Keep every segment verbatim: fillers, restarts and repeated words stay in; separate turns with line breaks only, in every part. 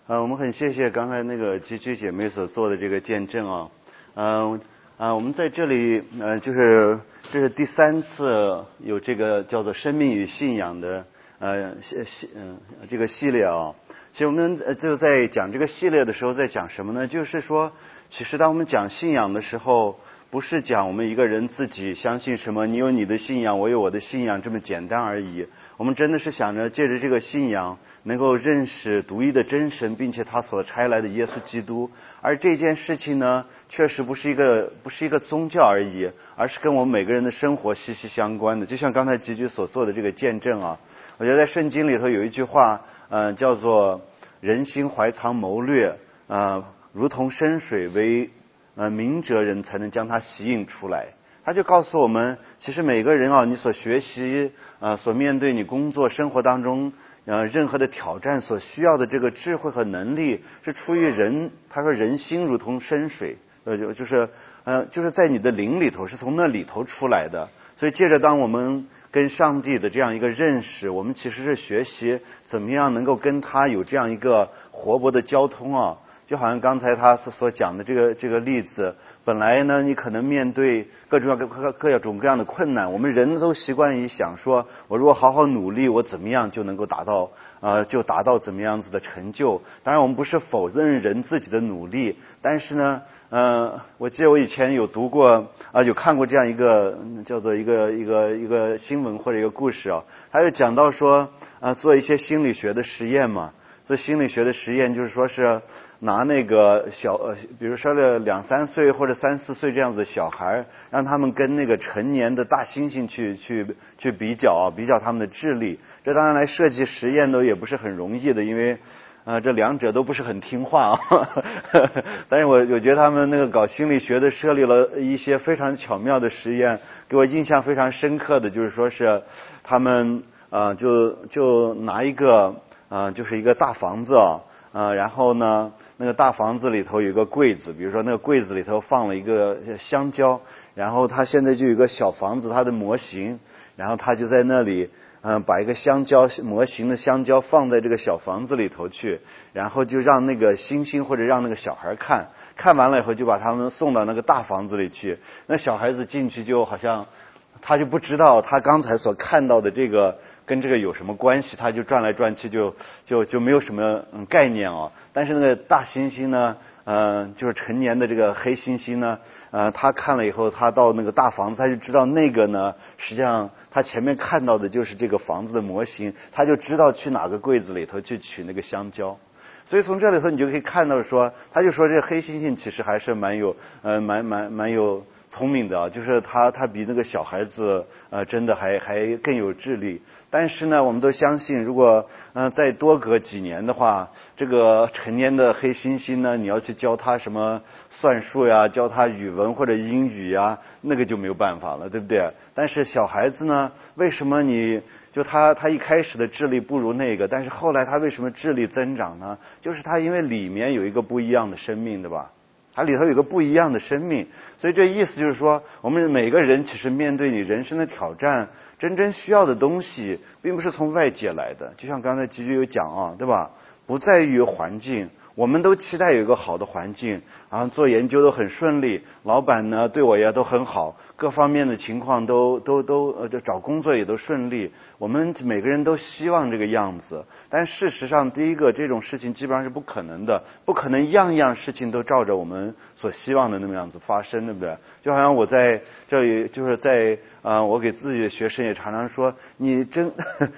呃，我们很谢谢刚才那个居居姐妹所做的这个见证啊，嗯啊，我们在这里呃，就是这是第三次有这个叫做生命与信仰的呃系系嗯这个系列啊。其实我们呃就在讲这个系列的时候，在讲什么呢？就是说，其实当我们讲信仰的时候，不是讲我们一个人自己相信什么，你有你的信仰，我有我的信仰这么简单而已。我们真的是想着借着这个信仰，能够认识独一的真神，并且他所差来的耶稣基督。而这件事情呢，确实不是一个不是一个宗教而已，而是跟我们每个人的生活息息相关的。就像刚才吉居所做的这个见证啊，我觉得在圣经里头有一句话，嗯、呃，叫做人心怀藏谋略，呃，如同深水，为呃明哲人才能将它吸引出来。他就告诉我们，其实每个人啊，你所学习呃所面对你工作生活当中呃任何的挑战所需要的这个智慧和能力，是出于人。他说人心如同深水，呃就就是呃就是在你的灵里头，是从那里头出来的。所以借着当我们跟上帝的这样一个认识，我们其实是学习怎么样能够跟他有这样一个活泼的交通啊。就好像刚才他所讲的这个这个例子，本来呢你可能面对各种各各各种各样的困难，我们人都习惯于想说，我如果好好努力，我怎么样就能够达到呃就达到怎么样子的成就。当然我们不是否认人自己的努力，但是呢呃我记得我以前有读过啊、呃、有看过这样一个叫做一个一个一个新闻或者一个故事啊，他就讲到说呃做一些心理学的实验嘛。做心理学的实验就是说是拿那个小呃，比如说了两三岁或者三四岁这样子的小孩，让他们跟那个成年的大猩猩去去去比较，比较他们的智力。这当然来设计实验都也不是很容易的，因为呃这两者都不是很听话啊。但是我我觉得他们那个搞心理学的设立了一些非常巧妙的实验，给我印象非常深刻的就是说是他们呃就就拿一个。啊、呃，就是一个大房子啊，呃，然后呢，那个大房子里头有一个柜子，比如说那个柜子里头放了一个香蕉，然后他现在就有一个小房子，它的模型，然后他就在那里，嗯、呃，把一个香蕉模型的香蕉放在这个小房子里头去，然后就让那个猩猩或者让那个小孩看，看完了以后就把他们送到那个大房子里去，那小孩子进去就好像他就不知道他刚才所看到的这个。跟这个有什么关系？他就转来转去就，就就就没有什么嗯概念哦。但是那个大猩猩呢，呃，就是成年的这个黑猩猩呢，呃，他看了以后，他到那个大房子，他就知道那个呢，实际上他前面看到的就是这个房子的模型，他就知道去哪个柜子里头去取那个香蕉。所以从这里头你就可以看到说，他就说这个黑猩猩其实还是蛮有，呃，蛮蛮蛮有聪明的啊，就是他他比那个小孩子呃真的还还更有智力。但是呢，我们都相信，如果嗯、呃、再多隔几年的话，这个成年的黑猩猩呢，你要去教他什么算术呀，教他语文或者英语呀，那个就没有办法了，对不对？但是小孩子呢，为什么你就他他一开始的智力不如那个，但是后来他为什么智力增长呢？就是他因为里面有一个不一样的生命，对吧？它里头有个不一样的生命，所以这意思就是说，我们每个人其实面对你人生的挑战，真正需要的东西，并不是从外界来的。就像刚才吉吉有讲啊，对吧？不在于环境，我们都期待有一个好的环境，然后做研究都很顺利，老板呢对我也都很好，各方面的情况都都都呃，就找工作也都顺利。我们每个人都希望这个样子，但事实上，第一个这种事情基本上是不可能的，不可能样样事情都照着我们所希望的那么样子发生，对不对？就好像我在这里，就是在啊、呃，我给自己的学生也常常说，你真，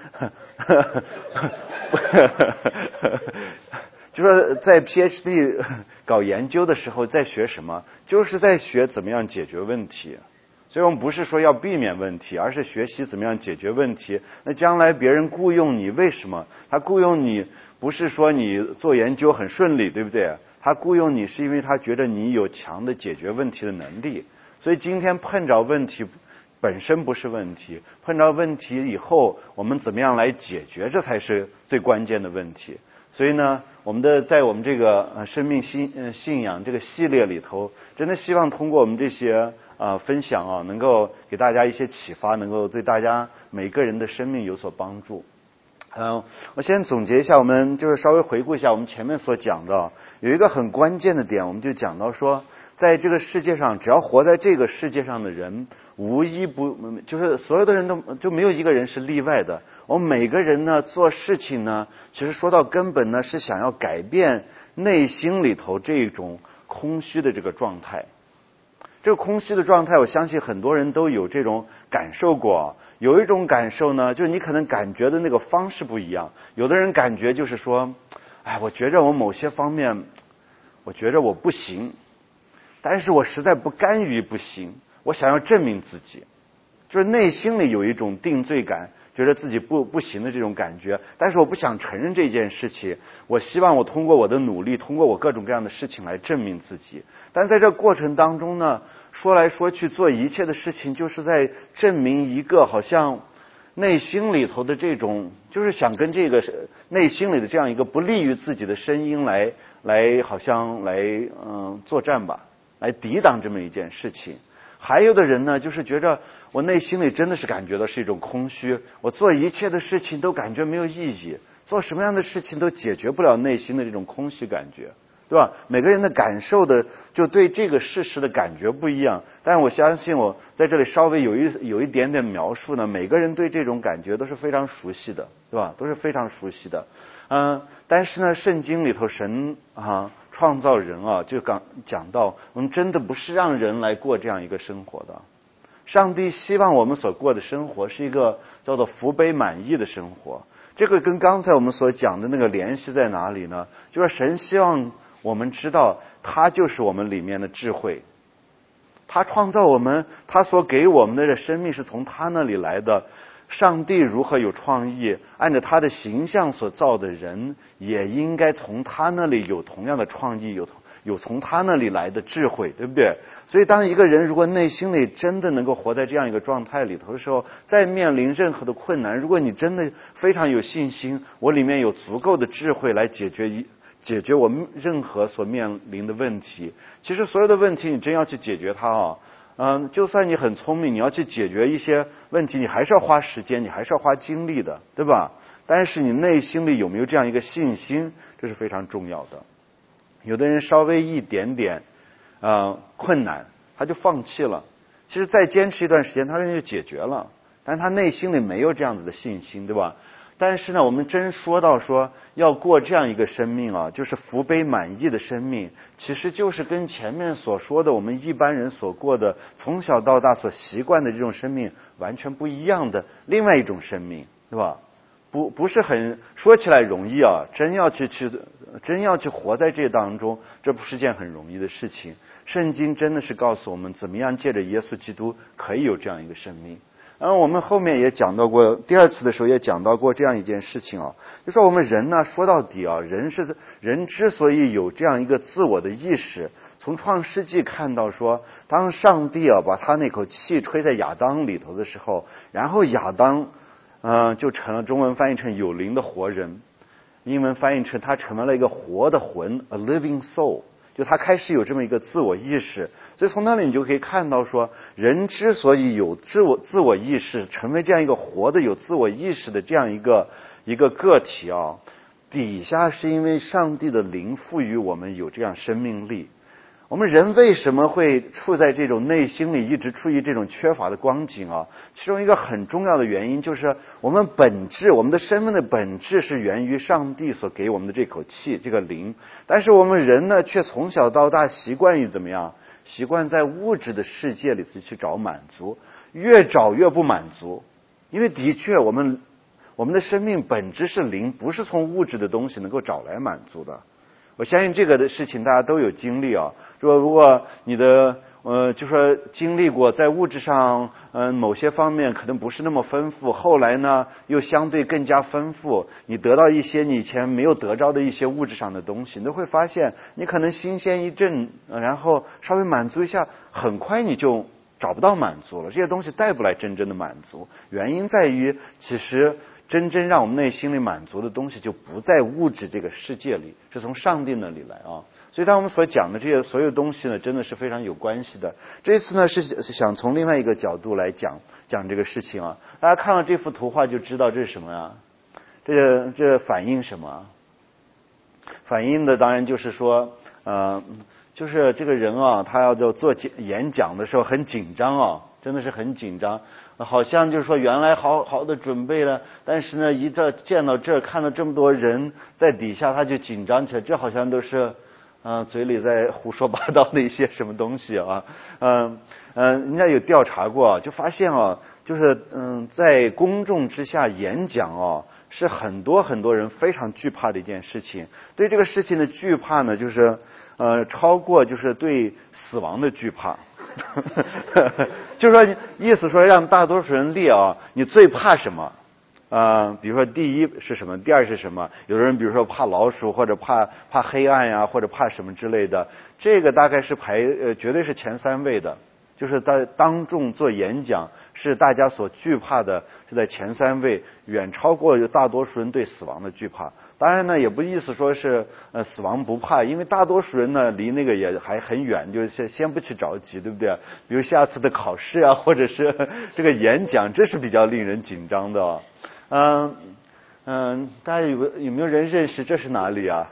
就说在 PhD 搞研究的时候在学什么，就是在学怎么样解决问题。所以我们不是说要避免问题，而是学习怎么样解决问题。那将来别人雇佣你，为什么？他雇佣你不是说你做研究很顺利，对不对？他雇佣你是因为他觉得你有强的解决问题的能力。所以今天碰着问题本身不是问题，碰着问题以后我们怎么样来解决，这才是最关键的问题。所以呢，我们的在我们这个呃生命信呃信仰这个系列里头，真的希望通过我们这些呃分享啊，能够给大家一些启发，能够对大家每个人的生命有所帮助。 嗯，我先总结一下，我们就是稍微回顾一下我们前面所讲的，有一个很关键的点，我们就讲到说，在这个世界上，只要活在这个世界上的人，无一不就是所有的人都就没有一个人是例外的。我们每个人呢做事情呢，其实说到根本呢，是想要改变内心里头这种空虚的这个状态。这个空虚的状态，我相信很多人都有这种感受过。有一种感受呢，就是你可能感觉的那个方式不一样。有的人感觉就是说，哎，我觉着我某些方面，我觉着我不行，但是我实在不甘于不行，我想要证明自己，就是内心里有一种定罪感，觉得自己不不行的这种感觉，但是我不想承认这件事情，我希望我通过我的努力，通过我各种各样的事情来证明自己。但在这过程当中呢，说来说去做一切的事情，就是在证明一个好像内心里头的这种，就是想跟这个内心里的这样一个不利于自己的声音来来好像来嗯作战吧，来抵挡这么一件事情。还有的人呢，就是觉着我内心里真的是感觉到是一种空虚，我做一切的事情都感觉没有意义，做什么样的事情都解决不了内心的这种空虚感觉，对吧？每个人的感受的就对这个事实的感觉不一样，但是我相信我在这里稍微有一有一点点描述呢，每个人对这种感觉都是非常熟悉的，对吧？都是非常熟悉的。嗯，但是呢，圣经里头神啊创造人啊，就讲讲到，我们真的不是让人来过这样一个生活的。上帝希望我们所过的生活是一个叫做福杯满溢的生活。这个跟刚才我们所讲的那个联系在哪里呢？就是神希望我们知道，他就是我们里面的智慧。他创造我们，他所给我们的生命是从他那里来的。上帝如何有创意，按照他的形象所造的人，也应该从他那里有同样的创意，有有从他那里来的智慧，对不对？所以当一个人如果内心里真的能够活在这样一个状态里头的时候，在面临任何的困难，如果你真的非常有信心，我里面有足够的智慧来解决一解决我们任何所面临的问题，其实所有的问题你真要去解决它啊，嗯，就算你很聪明，你要去解决一些问题，你还是要花时间，你还是要花精力的，对吧？但是你内心里有没有这样一个信心，这是非常重要的。有的人稍微一点点呃困难，他就放弃了。其实再坚持一段时间，他可能就解决了，但是他内心里没有这样子的信心，对吧？但是呢，我们真说到说要过这样一个生命啊，就是福杯满溢的生命，其实就是跟前面所说的我们一般人所过的从小到大所习惯的这种生命完全不一样的另外一种生命，对吧？不不是很说起来容易啊，真要去去真要去活在这当中，这不是件很容易的事情。圣经真的是告诉我们，怎么样借着耶稣基督可以有这样一个生命。然后我们后面也讲到过，第二次的时候也讲到过这样一件事情啊，就说我们人呢，说到底啊，人是人之所以有这样一个自我的意识，从创世纪看到说，当上帝啊把他那口气吹在亚当里头的时候，然后亚当嗯、呃，就成了中文翻译成有灵的活人，英文翻译成他成为了一个活的魂 ，a living soul。就他开始有这么一个自我意识，所以从那里你就可以看到说，人之所以有自我自我意识，成为这样一个活的有自我意识的这样一个一个个体啊，底下是因为上帝的灵赋予我们有这样生命力。我们人为什么会处在这种内心里一直处于这种缺乏的光景啊？其中一个很重要的原因就是我们本质，我们的身份的本质是源于上帝所给我们的这口气，这个灵。但是我们人呢，却从小到大习惯于怎么样？习惯在物质的世界里去找满足，越找越不满足。因为的确，我们我们的生命本质是灵，不是从物质的东西能够找来满足的。我相信这个的事情大家都有经历啊。说如果你的呃，就说经历过在物质上嗯、呃、某些方面可能不是那么丰富，后来呢又相对更加丰富，你得到一些你以前没有得着的一些物质上的东西，你都会发现你可能新鲜一阵，然后稍微满足一下，很快你就找不到满足了。这些东西带不来真正的满足，原因在于其实真正让我们内心里满足的东西就不在物质这个世界里，是从上帝那里来啊。所以当我们所讲的这些所有东西呢，真的是非常有关系的。这一次呢是想从另外一个角度来讲讲这个事情啊。大家看到这幅图画就知道这是什么呀？ 这这反映什么？反映的当然就是说，呃，就是这个人啊，他要做做演讲的时候很紧张啊，真的是很紧张，好像就是说原来好好的准备了，但是呢，一这见到这儿看到这么多人在底下，他就紧张起来，这好像都是。嗯、呃，嘴里在胡说八道的一些什么东西啊，嗯、呃、嗯，人家有调查过，就发现啊，就是嗯，在公众之下演讲啊，是很多很多人非常惧怕的一件事情。对这个事情的惧怕呢，就是呃，超过就是对死亡的惧怕。就是说，意思说让大多数人列啊，你最怕什么？呃，比如说第一是什么，第二是什么？有的人比如说怕老鼠，或者怕怕黑暗呀，或者怕什么之类的。这个大概是排呃，绝对是前三位的，就是在当众做演讲是大家所惧怕的，是在前三位，远超过大多数人对死亡的惧怕。当然呢，也不意思说是呃死亡不怕，因为大多数人呢离那个也还很远，就先先不去着急，对不对？比如下次的考试啊，或者是这个演讲，这是比较令人紧张的哦。嗯嗯，大家有有没有人认识这是哪里啊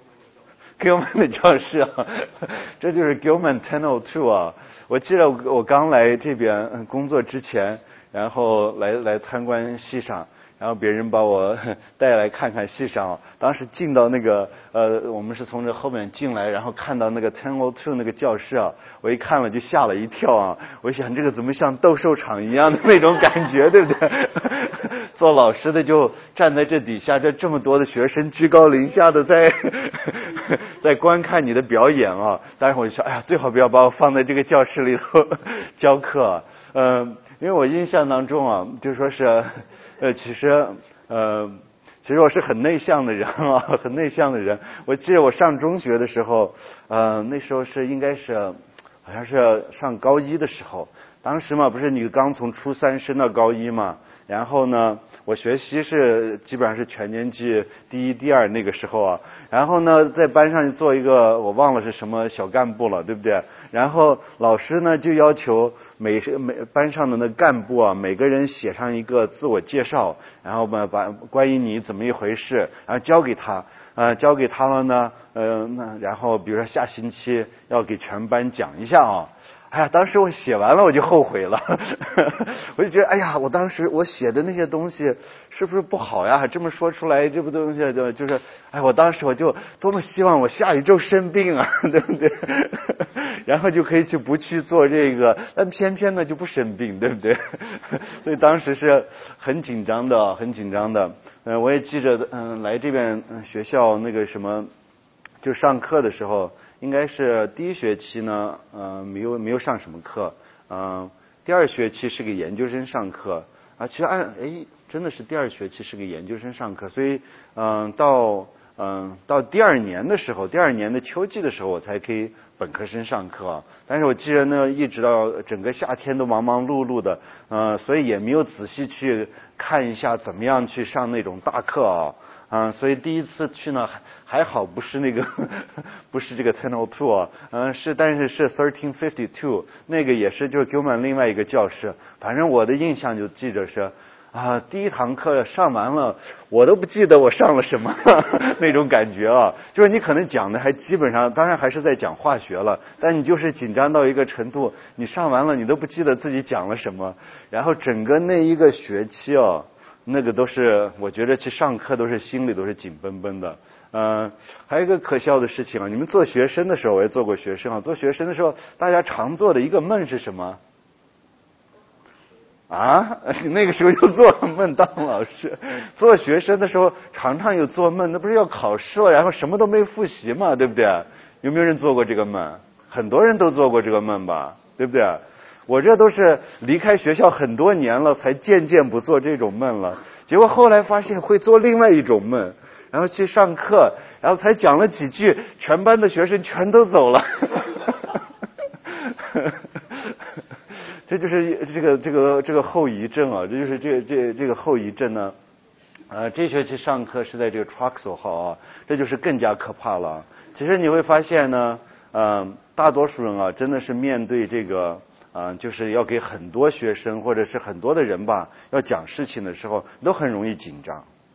？Gilman 的教室啊，这就是 Gilman 一零二啊。我记得我我刚来这边工作之前，然后来来参观系上，然后别人把我带来看看系上。当时进到那个呃，我们是从这后面进来，然后看到那个一零二那个教室啊，我一看了就吓了一跳啊！我想这个怎么像斗兽场一样的那种感觉，对不对？做老师的就站在这底下，这这么多的学生居高临下的在在观看你的表演啊！当时我就想，哎呀，最好不要把我放在这个教室里头教课。嗯、呃，因为我印象当中啊，就说是，呃，其实呃，其实我是很内向的人啊，很内向的人。我记得我上中学的时候，呃，那时候是应该是好像是上高一的时候，当时嘛，不是你刚从初三升到高一嘛。然后呢，我学习是基本上是全年级第一、第二那个时候啊。然后呢，在班上就做一个我忘了是什么小干部了，对不对？然后老师呢就要求每每班上的那干部啊，每个人写上一个自我介绍，然后把把关于你怎么一回事，然后交给他，呃，交给他了呢，呃，那然后比如说下星期要给全班讲一下啊。哎呀，当时我写完了我就后悔了，我就觉得哎呀，我当时我写的那些东西是不是不好呀？这么说出来，这不东西就就是，哎，我当时我就多么希望我下一周生病啊，对不对？然后就可以去不去做这个，但偏偏呢就不生病，对不对？所以当时是很紧张的，很紧张的。嗯、呃，我也记着，嗯、呃，来这边、呃、学校那个什么，就上课的时候。应该是第一学期呢，呃，没有没有上什么课，嗯、呃，第二学期是给研究生上课啊。其实按哎，真的是第二学期是给研究生上课，所以嗯、呃，到嗯、呃、到第二年的时候，第二年的秋季的时候，我才可以本科生上课。但是我记得呢，一直到整个夏天都忙忙碌碌的，呃，所以也没有仔细去看一下怎么样去上那种大课啊。啊、嗯，所以第一次去呢，还还好不是那个，不是这个一零二，嗯，是但是是一三五二，那个也是就是给我们另外一个教室。反正我的印象就记着是，啊，第一堂课上完了，我都不记得我上了什么那种感觉啊。就是你可能讲的还基本上，当然还是在讲化学了，但你就是紧张到一个程度，你上完了你都不记得自己讲了什么，然后整个那一个学期哦。那个都是，我觉得去上课都是心里都是紧绷绷的。嗯、呃，还有一个可笑的事情啊，你们做学生的时候，我也做过学生啊。做学生的时候，大家常做的一个梦是什么？啊，那个时候又做梦当老师。做学生的时候，常常有做梦，那不是要考试了，然后什么都没复习嘛，对不对？有没有人做过这个梦？很多人都做过这个梦吧，对不对？我这都是离开学校很多年了，才渐渐不做这种梦了。结果后来发现会做另外一种梦，然后去上课，然后才讲了几句，全班的学生全都走了。这就是这个这个这个后遗症啊，这就是这个这这个后遗症呢。呃，这学期上课是在这个 Troxel 号啊，这就是更加可怕了。其实你会发现呢，嗯、呃，大多数人啊，真的是面对这个。啊、呃，就是要给很多学生或者是很多的人吧，要讲事情的时候都很容易紧张，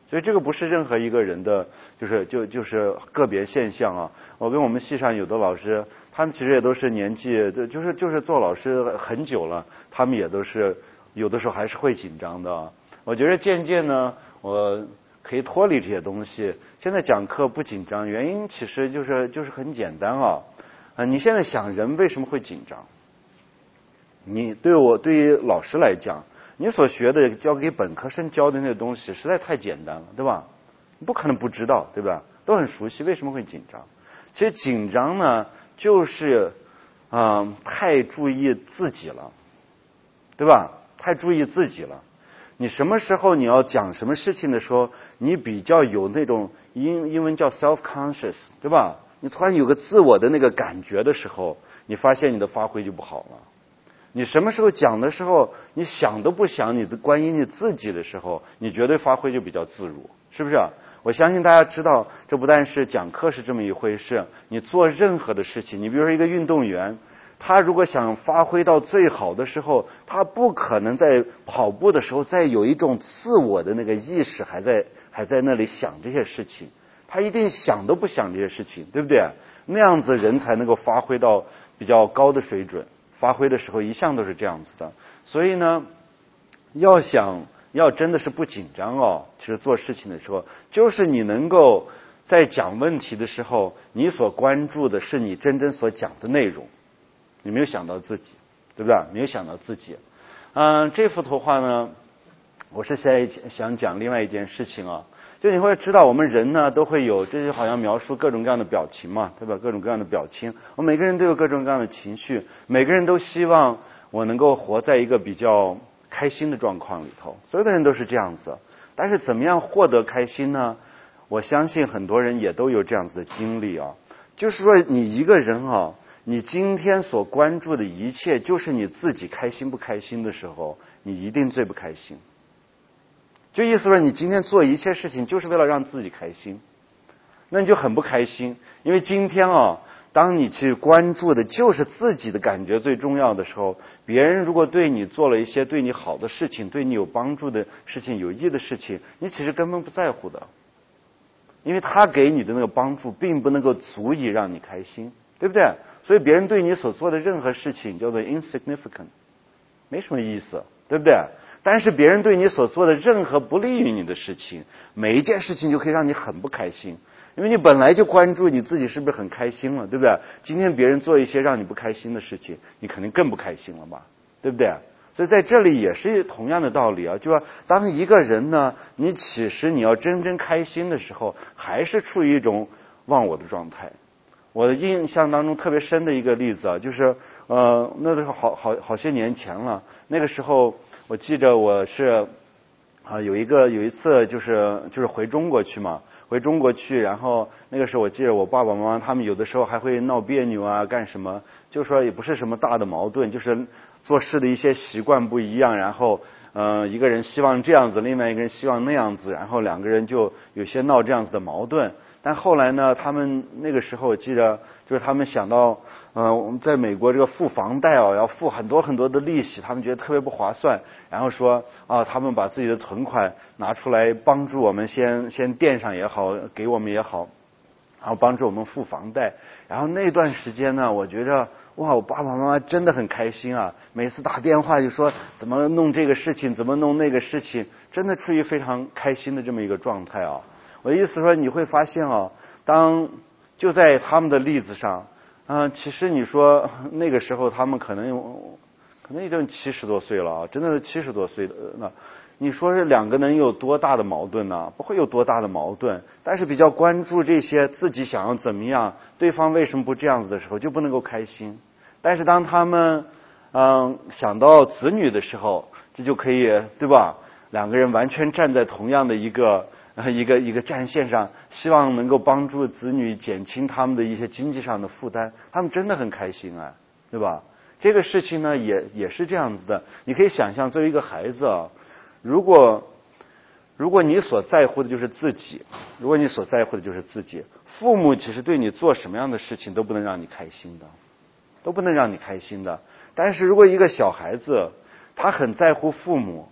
所以这个不是任何一个人的，就是就就是个别现象啊。我跟我们系上有的老师，他们其实也都是年纪，就是就是做老师很久了，他们也都是有的时候还是会紧张的。我觉得渐渐呢，我可以脱离这些东西。现在讲课不紧张，原因其实就是就是很简单啊。啊，你现在想人为什么会紧张？你对我对于老师来讲，你所学的教给本科生教的那些东西实在太简单了，对吧？你不可能不知道，对吧？都很熟悉，为什么会紧张？其实紧张呢，就是啊、呃、太注意自己了，对吧？太注意自己了。你什么时候你要讲什么事情的时候，你比较有那种英英文叫 self-conscious， 对吧？你突然有个自我的那个感觉的时候，你发现你的发挥就不好了。你什么时候讲的时候，你想都不想你的关于你自己的时候，你绝对发挥就比较自如，是不是？我相信大家知道，这不但是讲课是这么一回事，你做任何的事情，你比如说一个运动员，他如果想发挥到最好的时候，他不可能在跑步的时候再有一种自我的那个意识还在还在那里想这些事情，他一定想都不想这些事情，对不对？那样子人才能够发挥到比较高的水准。发挥的时候一向都是这样子的，所以呢，要想要真的是不紧张哦，其实做事情的时候，就是你能够在讲问题的时候，你所关注的是你真正所讲的内容，你没有想到自己，对不对？没有想到自己。嗯、呃，这幅图画呢，我是想想讲另外一件事情啊。就你会知道，我们人呢都会有，这就好像描述各种各样的表情嘛，对吧？各种各样的表情，我们每个人都有各种各样的情绪，每个人都希望我能够活在一个比较开心的状况里头，所有的人都是这样子。但是怎么样获得开心呢？我相信很多人也都有这样子的经历啊。就是说，你一个人啊，你今天所关注的一切，就是你自己开心不开心的时候，你一定最不开心。就意思说，你今天做一切事情就是为了让自己开心，那你就很不开心。因为今天啊，当你去关注的就是自己的感觉最重要的时候，别人如果对你做了一些对你好的事情，对你有帮助的事情，有益的事情，你其实根本不在乎的，因为他给你的那个帮助并不能够足以让你开心，对不对？所以别人对你所做的任何事情叫做 insignificant， 没什么意思，对不对？但是别人对你所做的任何不利于你的事情，每一件事情就可以让你很不开心，因为你本来就关注你自己是不是很开心了，对不对？今天别人做一些让你不开心的事情，你肯定更不开心了吧，对不对？所以在这里也是同样的道理啊，就说当一个人呢，你其实你要真正开心的时候，还是处于一种忘我的状态。我的印象当中特别深的一个例子啊，就是呃，那都是好好好些年前了。那个时候我记着我是啊有一个有一次就是就是回中国去嘛，回中国去，然后那个时候我记得我爸爸妈妈他们有的时候还会闹别扭啊，干什么？就说也不是什么大的矛盾，就是做事的一些习惯不一样，然后呃一个人希望这样子，另外一个人希望那样子，然后两个人就有些闹这样子的矛盾。但后来呢，他们那个时候我记得，就是他们想到，呃，我们在美国这个付房贷哦，要付很多很多的利息，他们觉得特别不划算，然后说啊，他们把自己的存款拿出来帮助我们先先垫上也好，给我们也好，然后帮助我们付房贷。然后那段时间呢，我觉着哇，我爸爸妈妈真的很开心啊，每次打电话就说怎么弄这个事情，怎么弄那个事情，真的处于非常开心的这么一个状态啊。我的意思说，你会发现啊，当就在他们的例子上，啊、呃，其实你说那个时候他们可能有，可能已经七十多岁了啊，真的是七十多岁的那，你说这两个能有多大的矛盾呢？不会有多大的矛盾，但是比较关注这些自己想要怎么样，对方为什么不这样子的时候，就不能够开心。但是当他们嗯、呃、想到子女的时候，这就可以，对吧？两个人完全站在同样的一个。一个一个战线上，希望能够帮助子女减轻他们的一些经济上的负担，他们真的很开心啊，对吧？这个事情呢，也也是这样子的。你可以想象，作为一个孩子啊，如果如果你所在乎的就是自己，如果你所在乎的就是自己，父母其实对你做什么样的事情都不能让你开心的，都不能让你开心的。但是如果一个小孩子，他很在乎父母，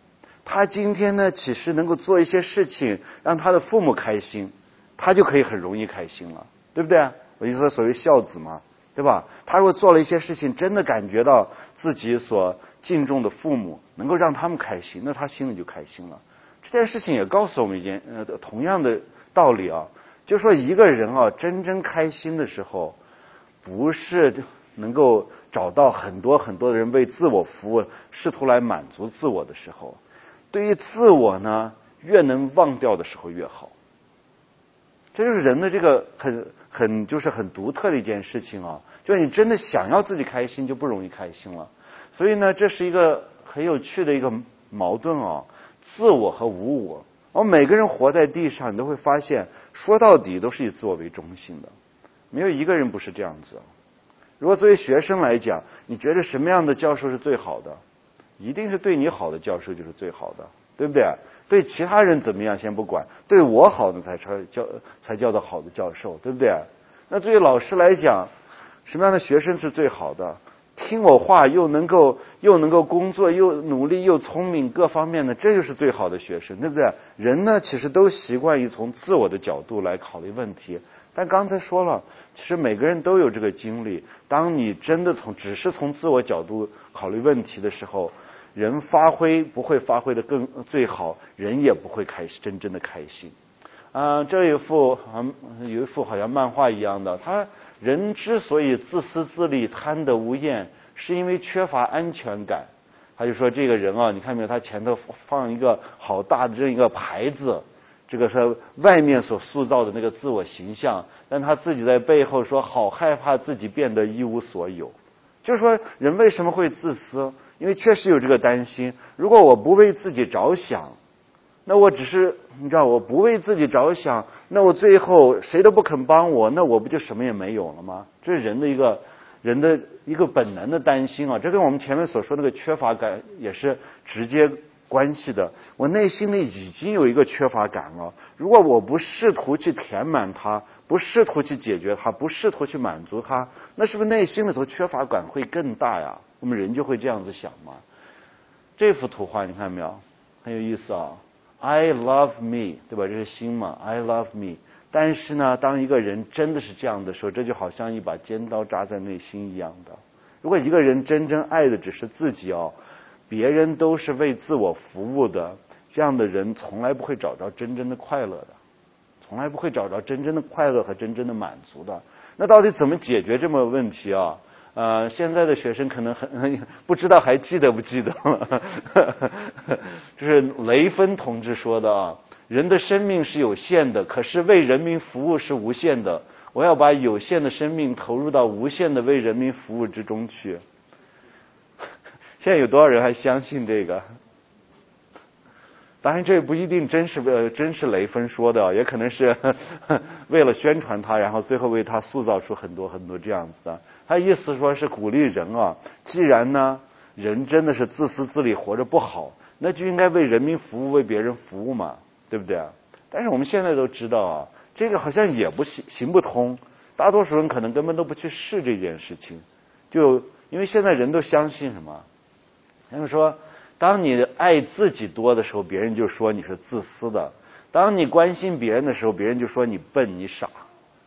他今天呢，其实能够做一些事情，让他的父母开心，他就可以很容易开心了，对不对？我就说所谓孝子嘛，对吧？他如果做了一些事情，真的感觉到自己所敬重的父母能够让他们开心，那他心里就开心了。这件事情也告诉我们一件呃同样的道理啊，就是说一个人啊真正开心的时候，不是能够找到很多很多的人为自我服务，试图来满足自我的时候，对于自我呢，越能忘掉的时候越好。这就是人的这个很很就是很独特的一件事情啊，就是你真的想要自己开心，就不容易开心了。所以呢，这是一个很有趣的一个矛盾啊，自我和无我。我们每个人活在地上，你都会发现，说到底都是以自我为中心的，没有一个人不是这样子。如果作为学生来讲，你觉得什么样的教授是最好的？一定是对你好的教授就是最好的，对不对？对其他人怎么样先不管，对我好的才叫才叫做好的教授，对不对？那对于老师来讲，什么样的学生是最好的？听我话又能够又能够工作又努力又聪明各方面的，这就是最好的学生，对不对？人呢其实都习惯于从自我的角度来考虑问题，但刚才说了，其实每个人都有这个经历，当你真的从只是从自我角度考虑问题的时候，人发挥不会发挥的更最好，人也不会开心真正的开心。啊、呃，这有一幅啊有一幅好像漫画一样的，他人之所以自私自利、贪得无厌，是因为缺乏安全感。他就说这个人啊，你看没有，他前头放一个好大的这一个牌子，这个是外面所塑造的那个自我形象，但他自己在背后说好害怕自己变得一无所有。就是说人为什么会自私？因为确实有这个担心，如果我不为自己着想，那我只是你知道我不为自己着想，那我最后谁都不肯帮我，那我不就什么也没有了吗？这是人的一个人的一个本能的担心啊，这跟我们前面所说那个缺乏感也是直接关系的。我内心里已经有一个缺乏感了，如果我不试图去填满它，不试图去解决它，不试图去满足它，那是不是内心里头缺乏感会更大呀？我们人就会这样子想嘛。这幅图画你看没有，很有意思啊。I love me， 对吧？这是心嘛 ，I love me。但是呢，当一个人真的是这样的时候，这就好像一把尖刀扎在内心一样的。如果一个人真正爱的只是自己哦，别人都是为自我服务的，这样的人从来不会找着真正的快乐的，从来不会找着真正的快乐和真正的满足的。那到底怎么解决这么问题啊？呃，现在的学生可能很很不知道还记得不记得了？这是雷锋同志说的啊，人的生命是有限的，可是为人民服务是无限的。我要把有限的生命投入到无限的为人民服务之中去。现在有多少人还相信这个？当然，这不一定真是呃真是雷锋说的，也可能是为了宣传他，然后最后为他塑造出很多很多这样子的。他意思说是鼓励人啊，既然呢人真的是自私自利活着不好，那就应该为人民服务，为别人服务嘛，对不对？但是我们现在都知道啊，这个好像也不行行不通，大多数人可能根本都不去试这件事情，就因为现在人都相信什么？他们说，当你爱自己多的时候，别人就说你是自私的；当你关心别人的时候，别人就说你笨、你傻。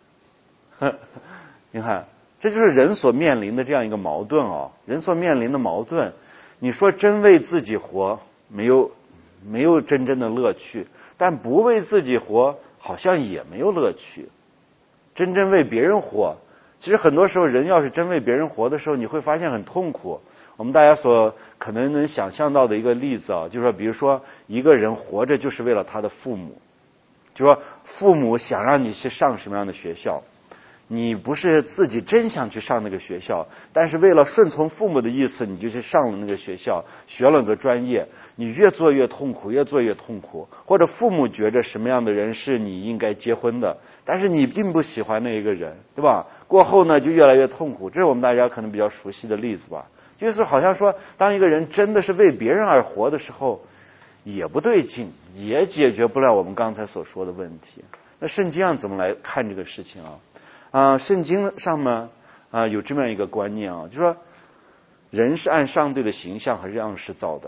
你看，这就是人所面临的这样一个矛盾哦。人所面临的矛盾，你说真为自己活，没有没有真正的乐趣；但不为自己活，好像也没有乐趣。真正为别人活，其实很多时候人要是真为别人活的时候，你会发现很痛苦。我们大家所可能能想象到的一个例子啊，就是说，比如说一个人活着就是为了他的父母，就说父母想让你去上什么样的学校，你不是自己真想去上那个学校，但是为了顺从父母的意思，你就去上了那个学校，学了个专业，你越做越痛苦，越做越痛苦。或者父母觉着什么样的人是你应该结婚的，但是你并不喜欢那一个人，对吧？过后呢就越来越痛苦。这是我们大家可能比较熟悉的例子吧。就是好像说，当一个人真的是为别人而活的时候，也不对劲，也解决不了我们刚才所说的问题。那圣经上怎么来看这个事情啊？啊、呃，圣经上呢啊、呃、有这么样一个观念啊，就是说人是按上帝的形象和样式造的，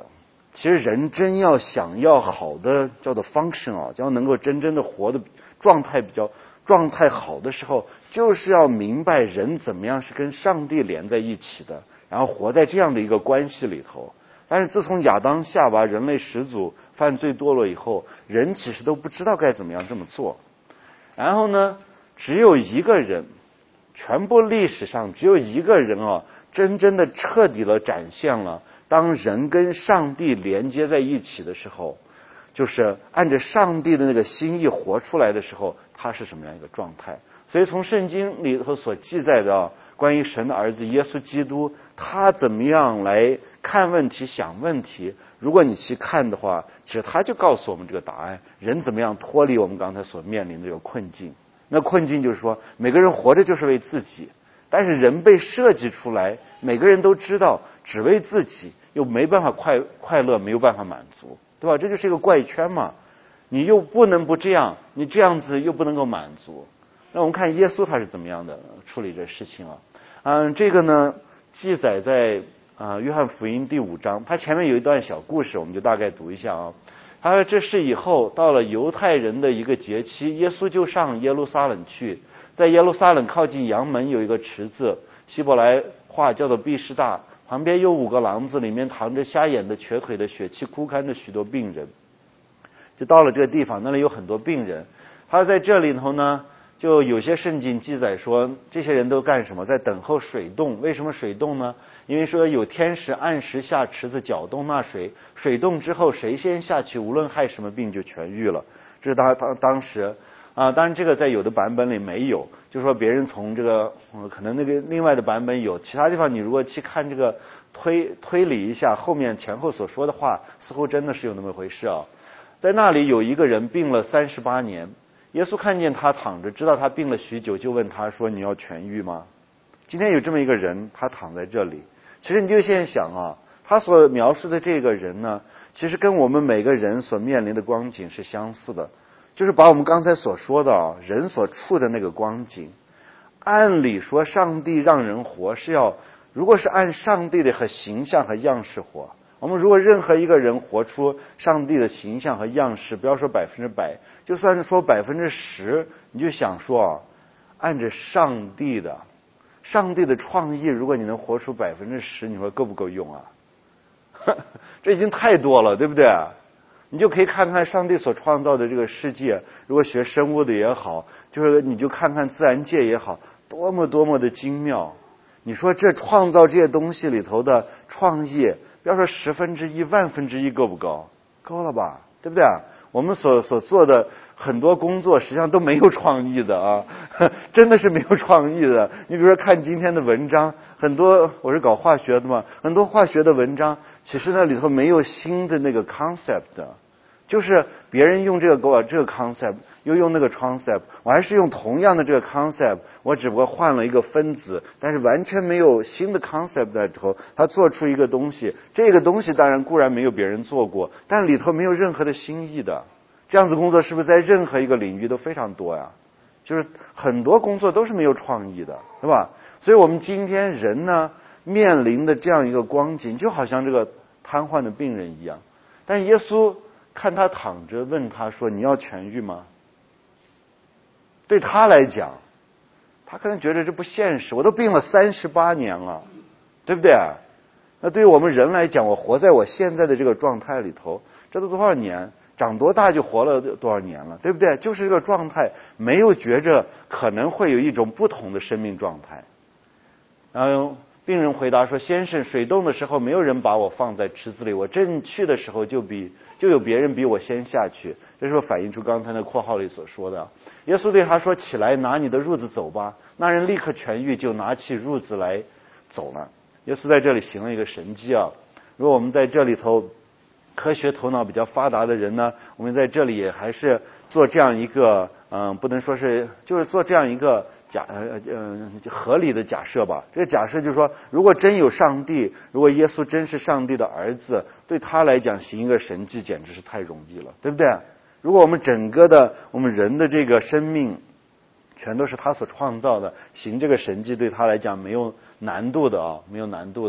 其实人真要想要好的叫做 function 啊，要能够真正的活的状态比较状态好的时候，就是要明白人怎么样是跟上帝连在一起的，然后活在这样的一个关系里头。但是自从亚当夏娃人类始祖犯罪堕落以后，人其实都不知道该怎么样这么做。然后呢，只有一个人，全部历史上只有一个人啊，真正的彻底的展现了当人跟上帝连接在一起的时候，就是按着上帝的那个心意活出来的时候，他是什么样一个状态。所以从圣经里头所记载的关于神的儿子耶稣基督，他怎么样来看问题想问题，如果你去看的话，其实他就告诉我们这个答案，人怎么样脱离我们刚才所面临的这个困境。那困境就是说，每个人活着就是为自己，但是人被设计出来，每个人都知道只为自己，又没办法快快乐，没有办法满足，对吧？这就是一个怪圈嘛。你又不能不这样，你这样子又不能够满足。那我们看耶稣他是怎么样的处理这事情啊？嗯，这个呢记载在啊、呃、约翰福音第五章，它前面有一段小故事，我们就大概读一下啊。他说这事以后到了犹太人的一个节期，耶稣就上耶路撒冷去，在耶路撒冷靠近阳门有一个池子，希伯来话叫做毕士大，旁边有五个廊子，里面躺着瞎眼的、瘸腿的、血气枯干的许多病人。就到了这个地方，那里有很多病人。他在这里头呢，就有些圣经记载说，这些人都干什么？在等候水动。为什么水动呢？因为说有天使按时下池子搅动那水，水动之后谁先下去，无论害什么病就痊愈了。这是当当当时啊，当然这个在有的版本里没有，就是说别人从这个、嗯、可能那个另外的版本有，其他地方你如果去看这个推推理一下后面前后所说的话，似乎真的是有那么回事啊。在那里有一个人病了三十八年，耶稣看见他躺着，知道他病了许久，就问他说：“你要痊愈吗？”今天有这么一个人，他躺在这里。其实你就现在想啊，他所描述的这个人呢，其实跟我们每个人所面临的光景是相似的，就是把我们刚才所说的啊，人所处的那个光景。按理说，上帝让人活是要，如果是按上帝的和形象和样式活。我们如果任何一个人活出上帝的形象和样式，不要说百分之百，就算是说百分之十，你就想说啊，按着上帝的，上帝的创意，如果你能活出百分之十，你说够不够用啊？这已经太多了，对不对？你就可以看看上帝所创造的这个世界，如果学生物的也好，就是你就看看自然界也好，多么多么的精妙。你说这创造这些东西里头的创意，不要说十分之一、万分之一够不够？够了吧？对不对？我们所所做的很多工作实际上都没有创意的啊，真的是没有创意的。你比如说看今天的文章，很多我是搞化学的嘛，很多化学的文章其实那里头没有新的那个 concept 的，就是别人用这个给我这个 concept， 又用那个 concept， 我还是用同样的这个 concept， 我只不过换了一个分子，但是完全没有新的 concept 在里头，他做出一个东西，这个东西当然固然没有别人做过，但里头没有任何的新意的。这样子工作是不是在任何一个领域都非常多呀？就是很多工作都是没有创意的，对吧？所以我们今天人呢面临的这样一个光景，就好像这个瘫痪的病人一样。但耶稣看他躺着，问他说：“你要痊愈吗？”对他来讲，他可能觉得这不现实，我都病了三十八年了，对不对？那对于我们人来讲，我活在我现在的这个状态里头，这都多少年？长多大就活了多少年了，对不对？就是这个状态，没有觉着可能会有一种不同的生命状态。然后病人回答说：“先生，水动的时候没有人把我放在池子里，我正去的时候就比就有别人比我先下去。”这是不是反映出刚才那括号里所说的？耶稣对他说：“起来，拿你的褥子走吧。”那人立刻痊愈，就拿起褥子来走了。耶稣在这里行了一个神迹啊！如果我们在这里头科学头脑比较发达的人呢，我们在这里也还是做这样一个嗯，不能说是就是做这样一个假呃呃合理的假设吧。这个假设就是说，如果真有上帝，如果耶稣真是上帝的儿子，对他来讲行一个神迹简直是太容易了，对不对？如果我们整个的我们人的这个生命全都是他所创造的，行这个神迹对他来讲没有难度的啊，没有难度的。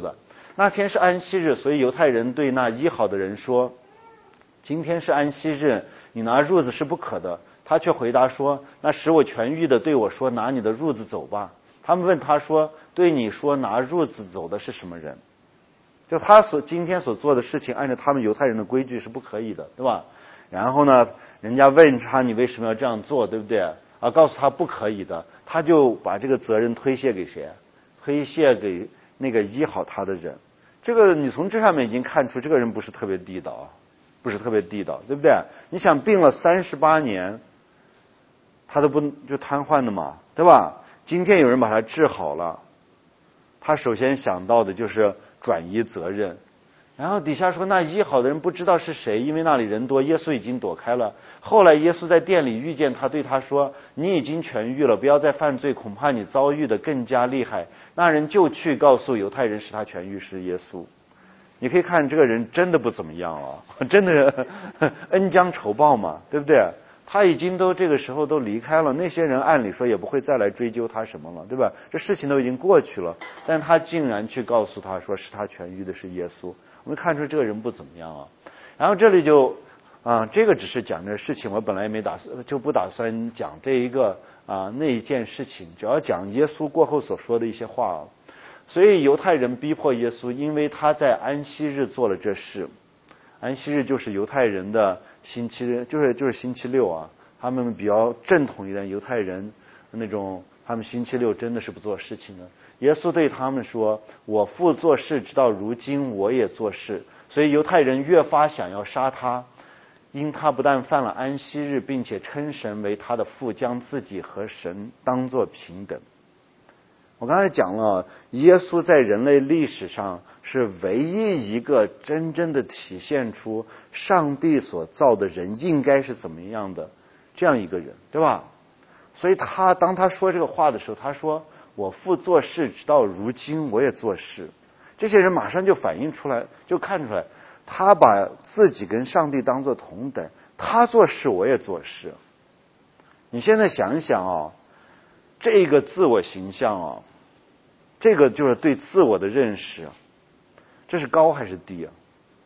那天是安息日，所以犹太人对那医好的人说，今天是安息日，你拿褥子是不可的。他却回答说，那使我痊愈的对我说，拿你的褥子走吧。他们问他说，对你说拿褥子走的是什么人？就他所今天所做的事情，按照他们犹太人的规矩是不可以的，对吧？然后呢，人家问他你为什么要这样做，对不对？啊，告诉他不可以的，他就把这个责任推卸给谁？推卸给那个医好他的人。这个你从这上面已经看出，这个人不是特别地道，不是特别地道，对不对？你想病了三十八年，他都不就瘫痪的嘛，对吧？今天有人把他治好了，他首先想到的就是转移责任。然后底下说那医好的人不知道是谁，因为那里人多，耶稣已经躲开了。后来耶稣在店里遇见他，对他说，你已经痊愈了，不要再犯罪，恐怕你遭遇的更加厉害。那人就去告诉犹太人使他痊愈是耶稣。你可以看这个人真的不怎么样啊，真的恩将仇报嘛，对不对？他已经都这个时候都离开了，那些人按理说也不会再来追究他什么了，对吧？这事情都已经过去了，但是他竟然去告诉他说是他痊愈的是耶稣。我们看出这个人不怎么样啊。然后这里就啊，这个只是讲这个事情，我本来也没打算就不打算讲这一个啊那一件事情，主要讲耶稣过后所说的一些话啊。所以犹太人逼迫耶稣，因为他在安息日做了这事。安息日就是犹太人的星期日，就是就是星期六啊。他们比较正统一点，犹太人那种他们星期六真的是不做事情的。耶稣对他们说，我父做事直到如今，我也做事。所以犹太人越发想要杀他，因他不但犯了安息日，并且称神为他的父，将自己和神当作平等。我刚才讲了，耶稣在人类历史上是唯一一个真正的体现出上帝所造的人应该是怎么样的这样一个人，对吧？所以他当他说这个话的时候，他说我父做事直到如今，我也做事。这些人马上就反映出来，就看出来他把自己跟上帝当作同等，他做事我也做事。你现在想一想啊，这个自我形象啊，这个就是对自我的认识，这是高还是低啊？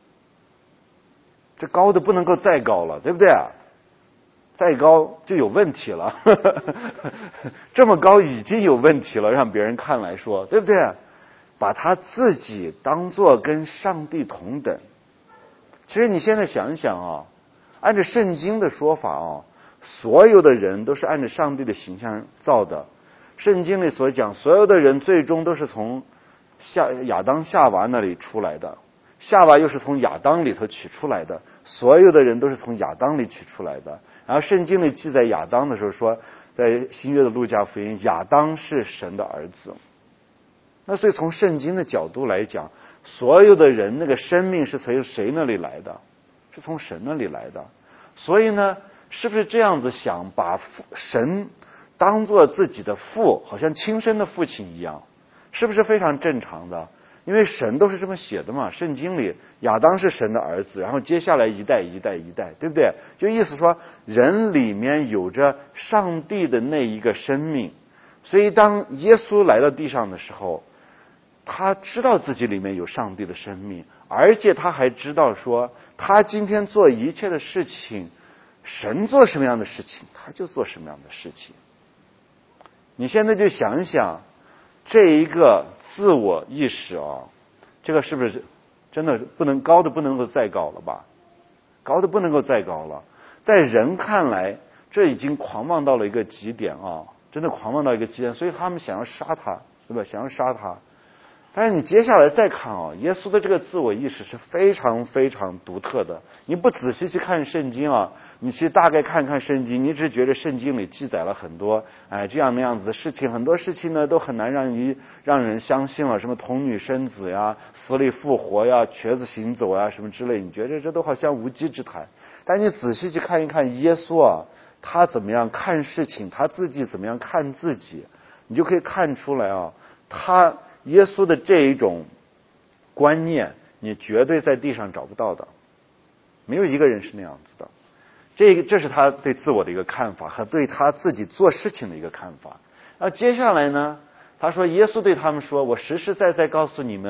这高的不能够再高了，对不对啊？再高就有问题了这么高已经有问题了，让别人看来说，对不对？把他自己当作跟上帝同等。其实你现在想一想啊，按照圣经的说法啊，所有的人都是按照上帝的形象造的。圣经里所讲，所有的人最终都是从夏亚当夏娃那里出来的，夏娃又是从亚当里头取出来的，所有的人都是从亚当里取出来的。然后圣经里记载亚当的时候说，在新约的路加福音，亚当是神的儿子。那所以从圣经的角度来讲，所有的人那个生命是从谁那里来的？是从神那里来的。所以呢，是不是这样子想，把神当作自己的父，好像亲生的父亲一样，是不是非常正常的？因为神都是这么写的嘛，圣经里亚当是神的儿子，然后接下来一代一代一代，对不对？就意思说人里面有着上帝的那一个生命。所以当耶稣来到地上的时候，他知道自己里面有上帝的生命，而且他还知道说他今天做一切的事情，神做什么样的事情他就做什么样的事情。你现在就想一想，这一个自我意识啊，这个是不是真的不能高的不能够再高了吧？高的不能够再高了。在人看来，这已经狂妄到了一个极点啊，真的狂妄到一个极点，所以他们想要杀他，对吧？想要杀他。但是你接下来再看啊，耶稣的这个自我意识是非常非常独特的。你不仔细去看圣经啊，你去大概看看圣经，你只觉得圣经里记载了很多哎这样那样子的事情，很多事情呢都很难让你让人相信了，什么童女生子呀、死里复活呀、瘸子行走呀什么之类，你觉得这都好像无稽之谈。但你仔细去看一看耶稣啊，他怎么样看事情，他自己怎么样看自己，你就可以看出来啊，他耶稣的这一种观念，你绝对在地上找不到的，没有一个人是那样子的。这个这是他对自我的一个看法和对他自己做事情的一个看法。那接下来呢，他说耶稣对他们说，我实实在在告诉你们，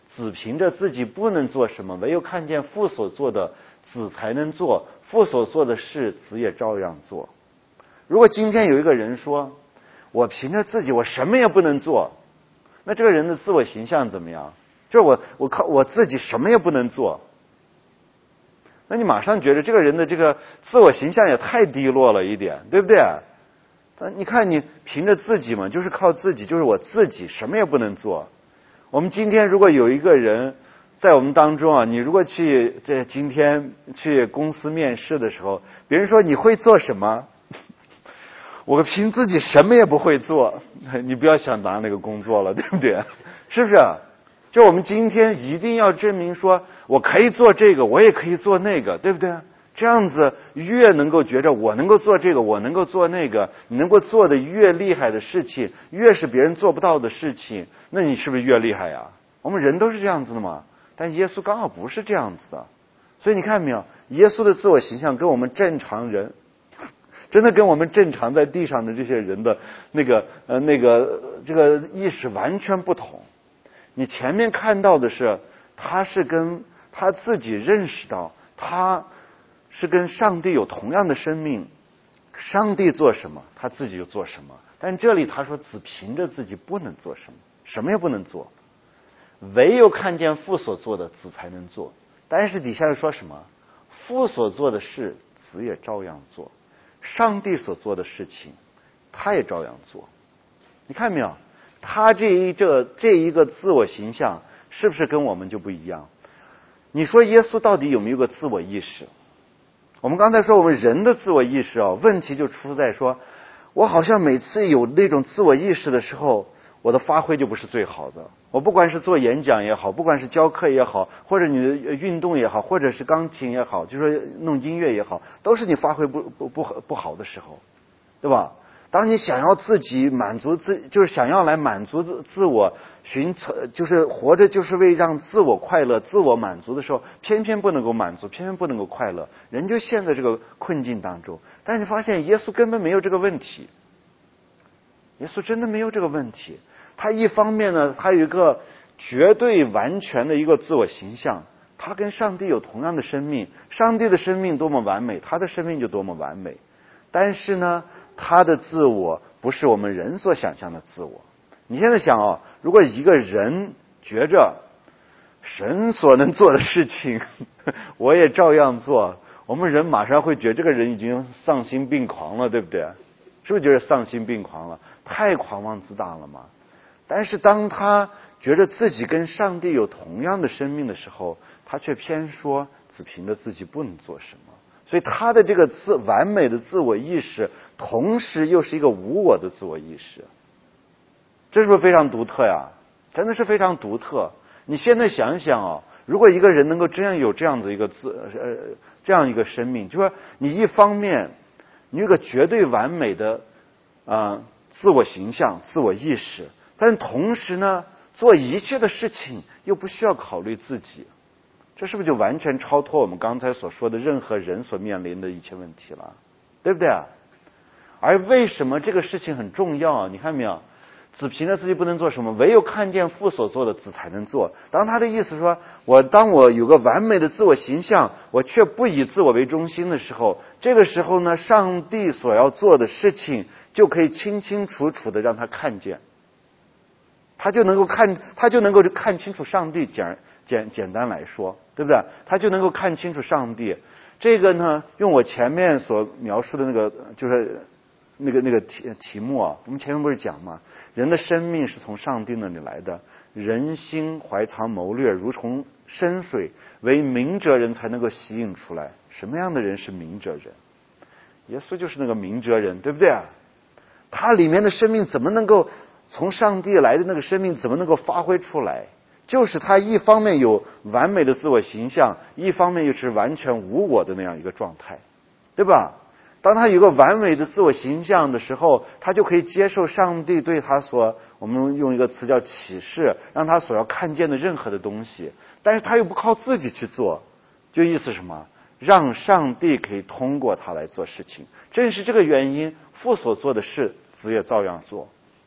子凭着自己不能做什么，唯有看见父所做的，子才能做。父所做的事，子也照样做。如果今天有一个人说，我凭着自己我什么也不能做，那这个人的自我形象怎么样？就是我我靠我自己什么也不能做，那你马上觉得这个人的这个自我形象也太低落了一点，对不对？你看你凭着自己嘛，就是靠自己，就是我自己什么也不能做。我们今天如果有一个人在我们当中啊，你如果去这今天去公司面试的时候，别人说你会做什么？我凭自己什么也不会做，你不要想拿那个工作了，对不对？是不是？就我们今天一定要证明说，我可以做这个，我也可以做那个，对不对？这样子越能够觉着我能够做这个，我能够做那个，你能够做的越厉害的事情，越是别人做不到的事情，那你是不是越厉害呀？我们人都是这样子的嘛，但耶稣刚好不是这样子的。所以你看没有，耶稣的自我形象跟我们正常人真的跟我们正常在地上的这些人的那个呃那个这个意识完全不同。你前面看到的是他是跟他自己认识到他是跟上帝有同样的生命，上帝做什么他自己就做什么。但这里他说子凭着自己不能做什么，什么也不能做，唯有看见父所做的子才能做。但是底下又说什么？父所做的事子也照样做，上帝所做的事情他也照样做。你看没有，他这一这这一个自我形象是不是跟我们就不一样？你说耶稣到底有没有个自我意识？我们刚才说我们人的自我意识啊，问题就出在说我好像每次有那种自我意识的时候，我的发挥就不是最好的。我不管是做演讲也好，不管是教课也好，或者你的运动也好，或者是钢琴也好，就是说弄音乐也好，都是你发挥不不不不好的时候，对吧？当你想要自己满足自，就是想要来满足自自我寻求，就是活着就是为让自我快乐、自我满足的时候，偏偏不能够满足，偏偏不能够快乐，人就陷在这个困境当中。但是你发现耶稣根本没有这个问题，耶稣真的没有这个问题。他一方面呢，他有一个绝对完全的一个自我形象，他跟上帝有同样的生命，上帝的生命多么完美，他的生命就多么完美。但是呢，他的自我不是我们人所想象的自我。你现在想哦，如果一个人觉着神所能做的事情我也照样做，我们人马上会觉得这个人已经丧心病狂了，对不对？是不是觉得丧心病狂了？太狂妄自大了嘛。但是当他觉得自己跟上帝有同样的生命的时候，他却偏说只凭着自己不能做什么。所以他的这个自完美的自我意识，同时又是一个无我的自我意识，这是不是非常独特呀？真的是非常独特。你现在想一想哦，如果一个人能够真有这样子一个自呃这样一个生命，就说你一方面你有个绝对完美的啊、呃、自我形象、自我意识，但同时呢，做一切的事情又不需要考虑自己。这是不是就完全超脱我们刚才所说的任何人所面临的一切问题了，对不对啊？而为什么这个事情很重要啊？你看没有，子凭着自己不能做什么，唯有看见父所做的，子才能做。当他的意思说，我当我有个完美的自我形象，我却不以自我为中心的时候，这个时候呢，上帝所要做的事情就可以清清楚楚的让他看见，他就能够看，他就能够看清楚上帝。简简简单来说，对不对？他就能够看清楚上帝。这个呢，用我前面所描述的那个，就是那个那个题题目啊，我们前面不是讲吗？人的生命是从上帝那里来的，人心怀藏谋略，如同深水，为明哲人才能够吸引出来。什么样的人是明哲人？耶稣就是那个明哲人，对不对？他里面的生命怎么能够从上帝来的那个生命怎么能够发挥出来？就是他一方面有完美的自我形象，一方面又是完全无我的那样一个状态，对吧？当他有个完美的自我形象的时候，他就可以接受上帝对他所，我们用一个词叫启示，让他所要看见的任何的东西。但是他又不靠自己去做，就意思什么？让上帝可以通过他来做事情。正是这个原因，父所做的事，子也照样做。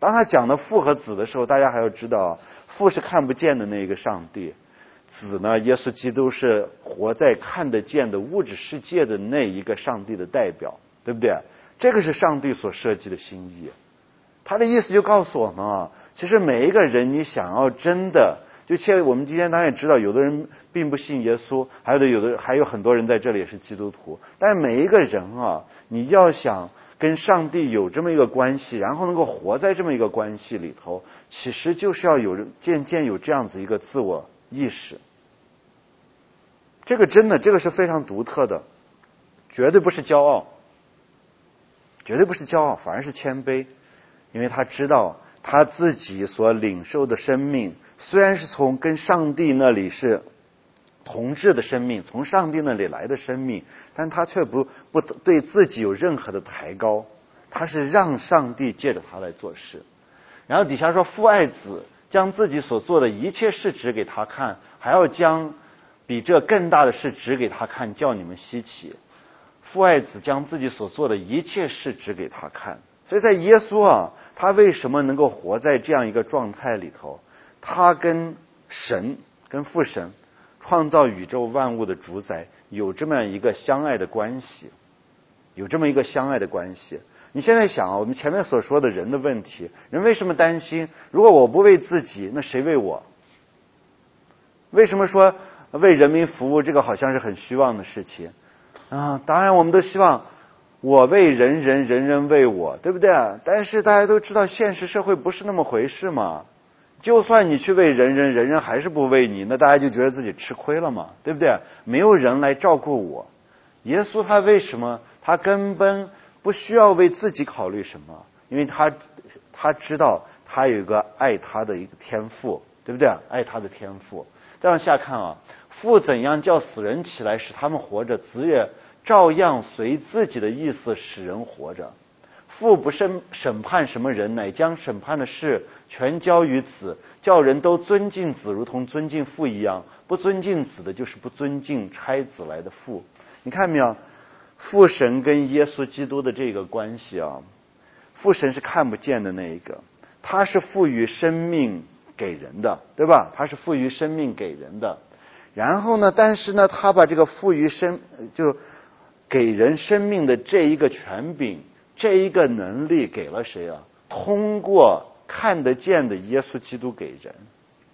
当他讲的父和子的时候，大家还要知道，父是看不见的那个上帝，子呢，耶稣基督是活在看得见的物质世界的那一个上帝的代表，对不对？这个是上帝所设计的心意。他的意思就告诉我们啊，其实每一个人，你想要真的，就像我们今天当然也知道，有的人并不信耶稣，还有的有的还有很多人在这里也是基督徒，但每一个人啊，你要想跟上帝有这么一个关系，然后能够活在这么一个关系里头，其实就是要有渐渐有这样子一个自我意识。这个真的，这个是非常独特的，绝对不是骄傲，绝对不是骄傲，反而是谦卑。因为他知道他自己所领受的生命，虽然是从跟上帝那里是同质的生命，从上帝那里来的生命，但他却不不对自己有任何的抬高，他是让上帝借着他来做事。然后底下说，父爱子，将自己所做的一切事指给他看，还要将比这更大的事指给他看，叫你们稀奇。父爱子将自己所做的一切事指给他看。所以在耶稣啊，他为什么能够活在这样一个状态里头？他跟神、跟父神创造宇宙万物的主宰有这么样一个相爱的关系，有这么一个相爱的关系。你现在想啊，我们前面所说的人的问题，人为什么担心？如果我不为自己，那谁为我？为什么说为人民服务这个好像是很虚妄的事情啊？当然我们都希望我为人人，人人为我，对不对？但是大家都知道现实社会不是那么回事嘛。就算你去为人人，人人还是不为你，那大家就觉得自己吃亏了嘛，对不对？没有人来照顾我。耶稣他为什么？他根本不需要为自己考虑什么，因为他他知道他有一个爱他的一个天父，对不对？爱他的天父。再往下看啊，父怎样叫死人起来使他们活着，子也照样随自己的意思使人活着。父不审审判什么人，乃将审判的事全交于子，叫人都尊敬子，如同尊敬父一样。不尊敬子的，就是不尊敬差子来的父。你看没有？父神跟耶稣基督的这个关系啊，父神是看不见的那一个，他是赋予生命给人的，对吧？他是赋予生命给人的。然后呢，但是呢，他把这个赋予生就给人生命的这一个权柄，这一个能力给了谁啊？通过看得见的耶稣基督给人。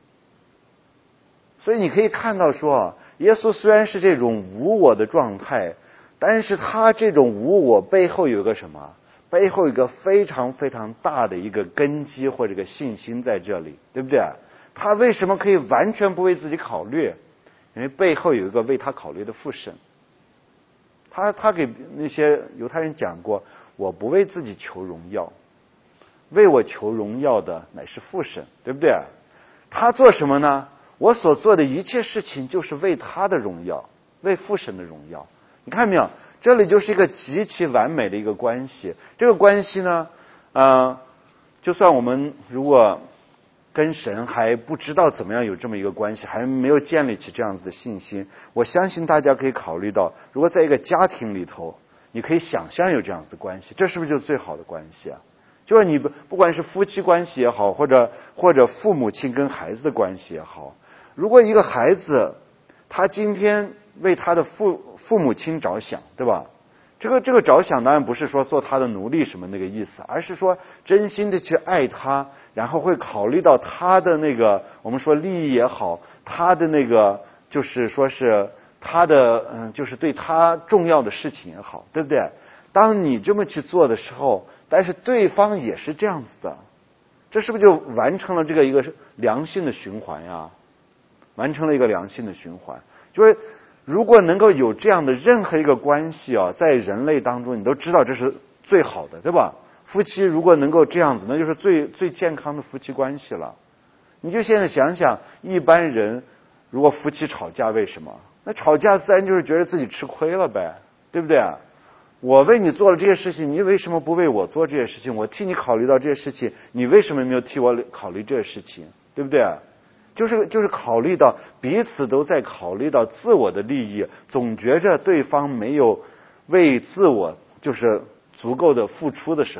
所以你可以看到说啊，耶稣虽然是这种无我的状态，但是他这种无我背后有个什么？背后有一个非常非常大的一个根基或者一个信心在这里，对不对？他为什么可以完全不为自己考虑？因为背后有一个为他考虑的父神。他他给那些犹太人讲过，我不为自己求荣耀，为我求荣耀的乃是父神，对不对？他做什么呢？我所做的一切事情就是为他的荣耀，为父神的荣耀。你看没有？这里就是一个极其完美的一个关系。这个关系呢，呃，就算我们如果跟神还不知道怎么样有这么一个关系，还没有建立起这样子的信心，我相信大家可以考虑到，如果在一个家庭里头，你可以想象有这样子的关系，这是不是就是最好的关系啊？就是你不管是夫妻关系也好，或者或者父母亲跟孩子的关系也好，如果一个孩子他今天为他的父父母亲着想，对吧？这个这个着想当然不是说做他的奴隶什么那个意思，而是说真心的去爱他，然后会考虑到他的那个我们说利益也好，他的那个就是说是他的嗯，就是对他重要的事情也好，对不对？当你这么去做的时候，但是对方也是这样子的，这是不是就完成了这个一个良性的循环呀？完成了一个良性的循环，就是如果能够有这样的任何一个关系啊，在人类当中，你都知道这是最好的，对吧？夫妻如果能够这样子，那就是最最健康的夫妻关系了。你就现在想想，一般人如果夫妻吵架，为什么？那吵架自然就是觉得自己吃亏了呗，对不对？我为你做了这些事情，你为什么不为我做这些事情？我替你考虑到这些事情，你为什么没有替我考虑这些事情？对不对？就是就是考虑到彼此都在考虑到自我的利益，总觉着对方没有为自我就是足够的付出的时候，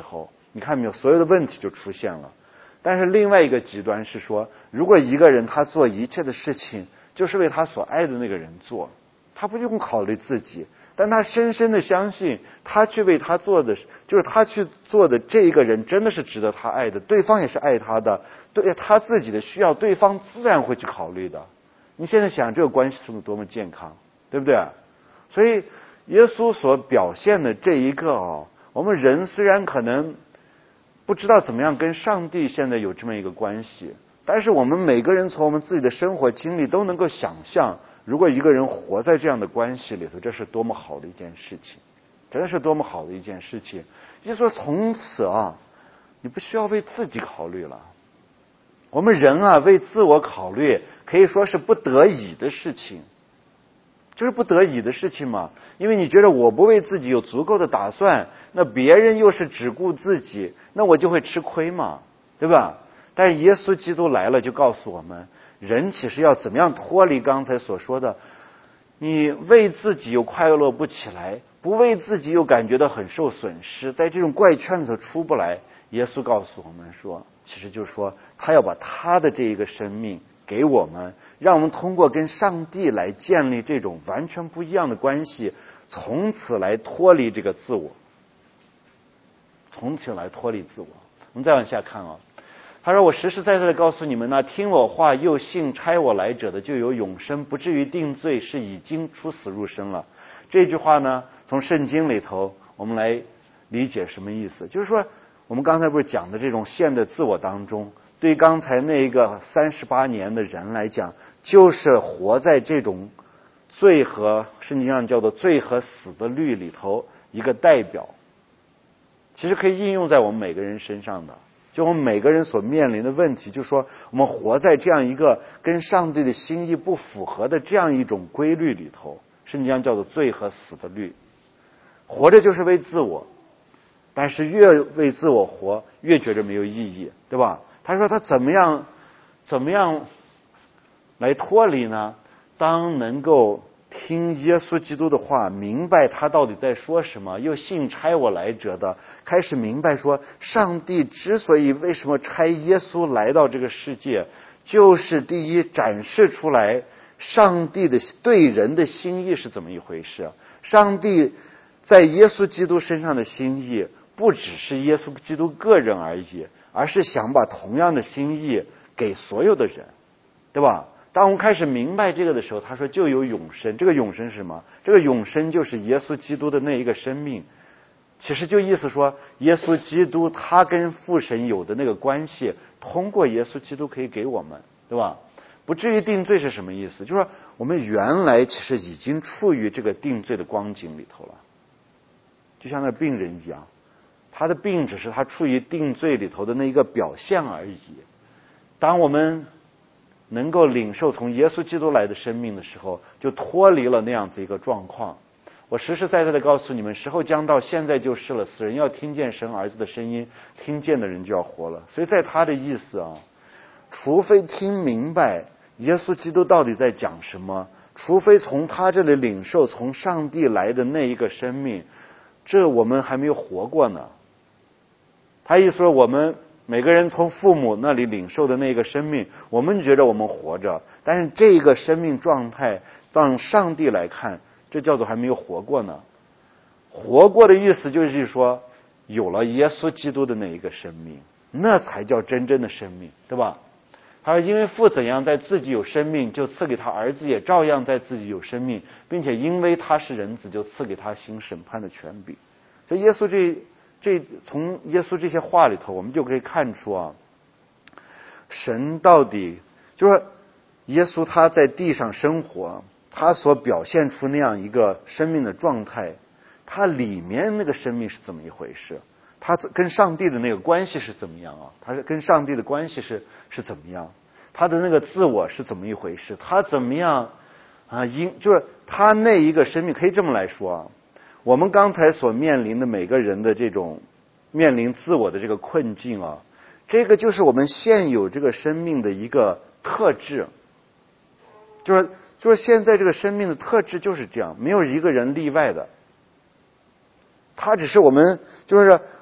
你看没有，所有的问题就出现了。但是另外一个极端是说，如果一个人他做一切的事情就是为他所爱的那个人做，他不用考虑自己，但他深深的相信他去为他做的，就是他去做的这一个人真的是值得他爱的，对方也是爱他的，对他自己的需要对方自然会去考虑的。你现在想这个关系是多么健康，对不对？所以耶稣所表现的这一个哦，我们人虽然可能不知道怎么样跟上帝现在有这么一个关系，但是我们每个人从我们自己的生活经历都能够想象，如果一个人活在这样的关系里头，这是多么好的一件事情，真的是多么好的一件事情。也就是说从此啊，你不需要为自己考虑了。我们人啊，为自我考虑可以说是不得已的事情，就是不得已的事情嘛。因为你觉得我不为自己有足够的打算，那别人又是只顾自己，那我就会吃亏嘛，对吧？但是耶稣基督来了，就告诉我们，人其实要怎么样脱离刚才所说的，你为自己又快乐不起来，不为自己又感觉到很受损失，在这种怪圈子出不来。耶稣告诉我们说，其实就是说他要把他的这一个生命给我们，让我们通过跟上帝来建立这种完全不一样的关系，从此来脱离这个自我，从此来脱离自我。我们再往下看啊，他说，我实实在在的告诉你们呢，听我话又信差我来者的就有永生，不至于定罪，是已经出死入生了。这句话呢，从圣经里头我们来理解什么意思，就是说我们刚才不是讲的这种陷在自我当中，对于刚才那一个三十八年的人来讲，就是活在这种罪和圣经上叫做罪和死的律里头一个代表，其实可以应用在我们每个人身上的。就我们每个人所面临的问题，就是说我们活在这样一个跟上帝的心意不符合的这样一种规律里头，圣经上叫做罪和死的律。活着就是为自我，但是越为自我活，越觉得没有意义，对吧？他说他怎么样怎么样来脱离呢？当能够听耶稣基督的话，明白他到底在说什么，又信差我来者的，开始明白说上帝之所以为什么差耶稣来到这个世界，就是第一展示出来上帝的对人的心意是怎么一回事。上帝在耶稣基督身上的心意不只是耶稣基督个人而已，而是想把同样的心意给所有的人，对吧？当我们开始明白这个的时候，他说就有永生。这个永生是什么？这个永生就是耶稣基督的那一个生命，其实就意思说耶稣基督他跟父神有的那个关系，通过耶稣基督可以给我们，对吧？不至于定罪是什么意思？就是说我们原来其实已经处于这个定罪的光景里头了，就像那病人一样，他的病只是他处于定罪里头的那一个表现而已。当我们能够领受从耶稣基督来的生命的时候，就脱离了那样子一个状况。我实实在在的告诉你们，时候将到，现在就是了。死人要听见神儿子的声音，听见的人就要活了。所以在他的意思啊，除非听明白耶稣基督到底在讲什么，除非从他这里领受从上帝来的那一个生命，这我们还没有活过呢。他意思说，我们每个人从父母那里领受的那个生命，我们觉得我们活着，但是这个生命状态让上帝来看，这叫做还没有活过呢。活过的意思就是说有了耶稣基督的那一个生命，那才叫真正的生命，对吧？他说因为父怎样在自己有生命，就赐给他儿子也照样在自己有生命，并且因为他是人子，就赐给他行审判的权柄。所以耶稣这这从耶稣这些话里头，我们就可以看出啊，神到底就是说耶稣他在地上生活，他所表现出那样一个生命的状态，他里面那个生命是怎么一回事？他跟上帝的那个关系是怎么样啊？他是跟上帝的关系是是怎么样？他的那个自我是怎么一回事？他怎么样啊？因就是他那一个生命，可以这么来说啊，我们刚才所面临的每个人的这种面临自我的这个困境啊，这个就是我们现有这个生命的一个特质，就是就是现在这个生命的特质就是这样，没有一个人例外的。他只是我们就是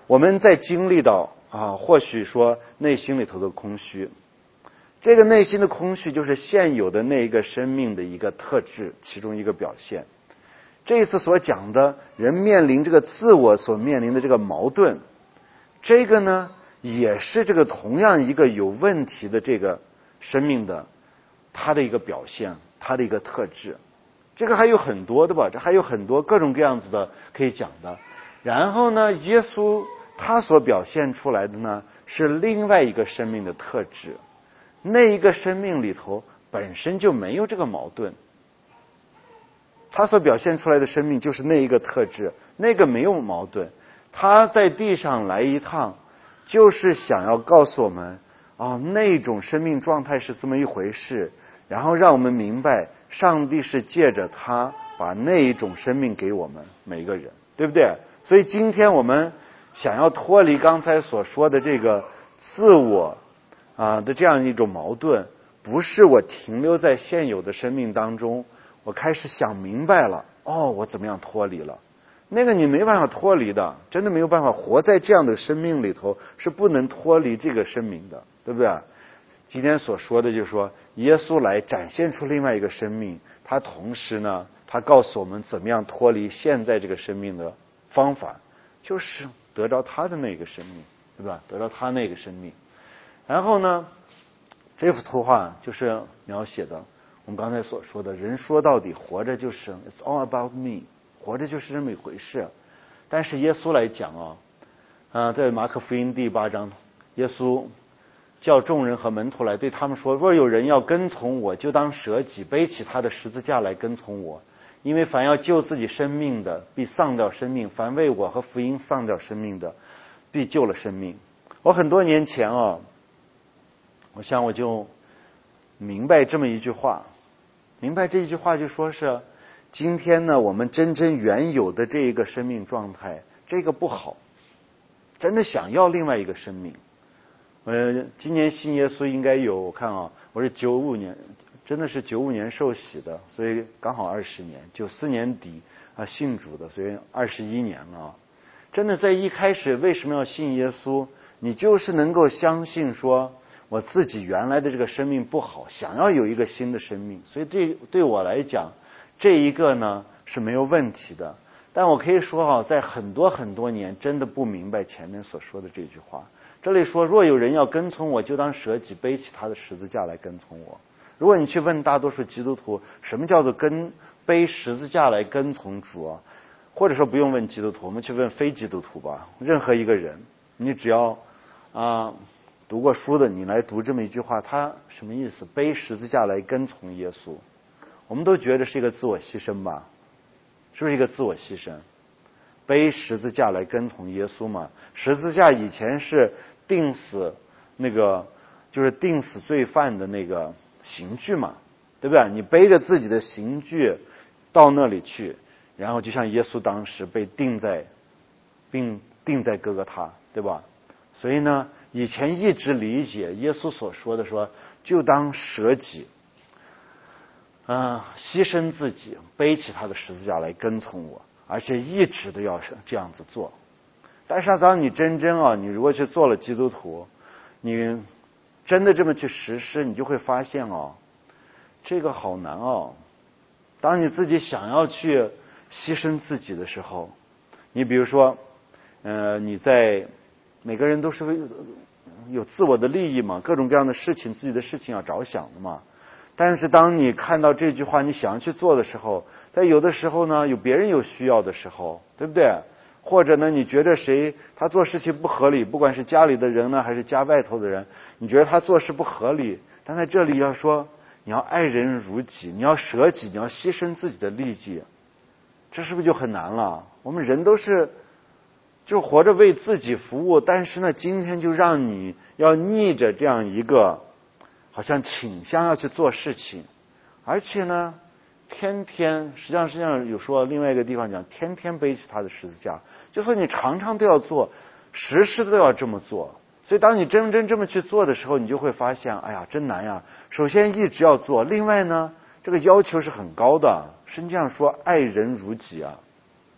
我们在经历到啊，或许说内心里头的空虚，这个内心的空虚就是现有的那一个生命的一个特质，其中一个表现。这一次所讲的人面临这个自我所面临的这个矛盾，这个呢也是这个同样一个有问题的这个生命的它的一个表现，它的一个特质。这个还有很多的吧，这还有很多各种各样子的可以讲的。然后呢，耶稣他所表现出来的呢是另外一个生命的特质，那一个生命里头本身就没有这个矛盾，他所表现出来的生命就是那一个特质，那个没有矛盾。他在地上来一趟，就是想要告诉我们啊，那种生命状态是这么一回事，然后让我们明白上帝是借着他把那一种生命给我们每一个人，对不对？所以今天我们想要脱离刚才所说的这个自我啊的这样一种矛盾，不是我停留在现有的生命当中，我开始想明白了，哦，我怎么样脱离了？那个你没办法脱离的，真的没有办法活在这样的生命里头，是不能脱离这个生命的，对不对？今天所说的就是说，耶稣来展现出另外一个生命，他同时呢，他告诉我们怎么样脱离现在这个生命的方法，就是得到他的那个生命，对吧？得到他那个生命。然后呢，这幅图画就是描写的我们刚才所说的，人说到底活着就是 It's all about me， 活着就是这么一回事。但是耶稣来讲啊，啊，在马可福音第八章，耶稣叫众人和门徒来对他们说，若有人要跟从我，就当舍己，背起他的十字架来跟从我。因为凡要救自己生命的，必丧掉生命；凡为我和福音丧掉生命的，必救了生命。我很多年前啊，我想我就明白这么一句话，明白这一句话就说是，今天呢，我们真正原有的这一个生命状态，这个不好，真的想要另外一个生命。呃，今年信耶稣应该有，我看啊，我是九五年，真的是九五年受洗的，所以刚好二十年，九四年底啊信主的，所以二十一年了啊。真的在一开始为什么要信耶稣？你就是能够相信说，我自己原来的这个生命不好，想要有一个新的生命，所以对对我来讲，这一个呢是没有问题的。但我可以说啊，在很多很多年，真的不明白前面所说的这句话。这里说，若有人要跟从我，就当舍己，背起他的十字架来跟从我。如果你去问大多数基督徒，什么叫做跟背十字架来跟从主啊？或者说不用问基督徒，我们去问非基督徒吧。任何一个人，你只要啊、呃、读过书的，你来读这么一句话，它什么意思？背十字架来跟从耶稣，我们都觉得是一个自我牺牲吧？是不是一个自我牺牲？背十字架来跟从耶稣嘛？十字架以前是定死那个，就是定死罪犯的那个刑具嘛，对不对？你背着自己的刑具到那里去，然后就像耶稣当时被钉在并钉在哥哥他，对吧？所以呢，以前一直理解耶稣所说的说，就当舍己，啊、呃，牺牲自己，背起他的十字架来跟从我。而且一直都要这样子做。但是当你真正啊，你如果去做了基督徒，你真的这么去实施，你就会发现哦，这个好难哦。当你自己想要去牺牲自己的时候，你比如说，呃，你在每个人都是为有自我的利益嘛，各种各样的事情，自己的事情要着想的嘛。但是当你看到这句话，你想要去做的时候，在有的时候呢，有别人有需要的时候，对不对？或者呢，你觉得谁他做事情不合理，不管是家里的人呢，还是家外头的人，你觉得他做事不合理，但在这里要说，你要爱人如己，你要舍己，你要牺牲自己的利己，这是不是就很难了？我们人都是就活着为自己服务，但是呢，今天就让你要逆着这样一个好像倾向要去做事情，而且呢，天天实际上实际上有说另外一个地方讲，天天背起他的十字架，就说你常常都要做，时时都要这么做。所以当你真正这么去做的时候，你就会发现，哎呀，真难呀！首先一直要做，另外呢，这个要求是很高的。圣经上说，爱人如己啊。实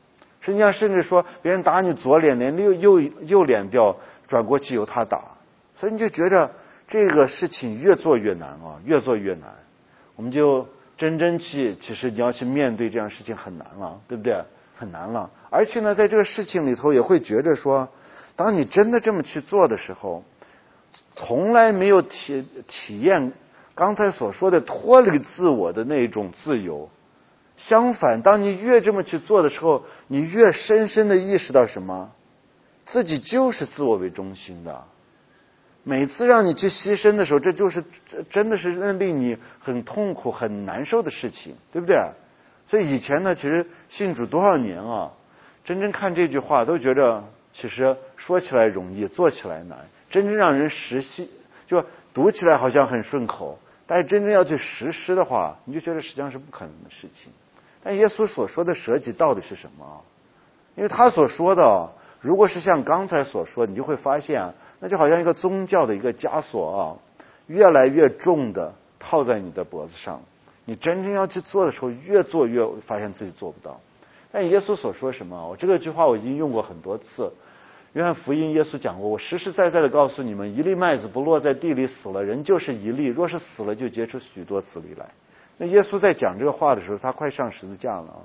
圣经上甚至说，别人打你左脸，连右右右脸都要转过去由他打。所以你就觉得这个事情越做越难啊，越做越难。我们就真正去，其实你要去面对这样的事情很难了，对不对？很难了。而且呢，在这个事情里头也会觉得说，当你真的这么去做的时候，从来没有体体验刚才所说的脱离自我的那种自由。相反，当你越这么去做的时候，你越深深的意识到什么？自己就是自我为中心的。每次让你去牺牲的时候，这就是真的是令你很痛苦很难受的事情，对不对？所以以前呢，其实信主多少年啊，真正看这句话都觉得其实说起来容易，做起来难。真正让人实习，就读起来好像很顺口，但是真正要去实施的话，你就觉得实际上是不可能的事情。但耶稣所说的舍己到底是什么？因为他所说的，如果是像刚才所说，你就会发现啊，那就好像一个宗教的一个枷锁啊，越来越重的套在你的脖子上。你真正要去做的时候，越做越发现自己做不到。但耶稣所说什么？我这个句话我已经用过很多次。约翰福音耶稣讲过，我实实在在的告诉你们，一粒麦子不落在地里死了，人就是一粒；若是死了，就结出许多子粒来。那耶稣在讲这个话的时候，他快上十字架了啊。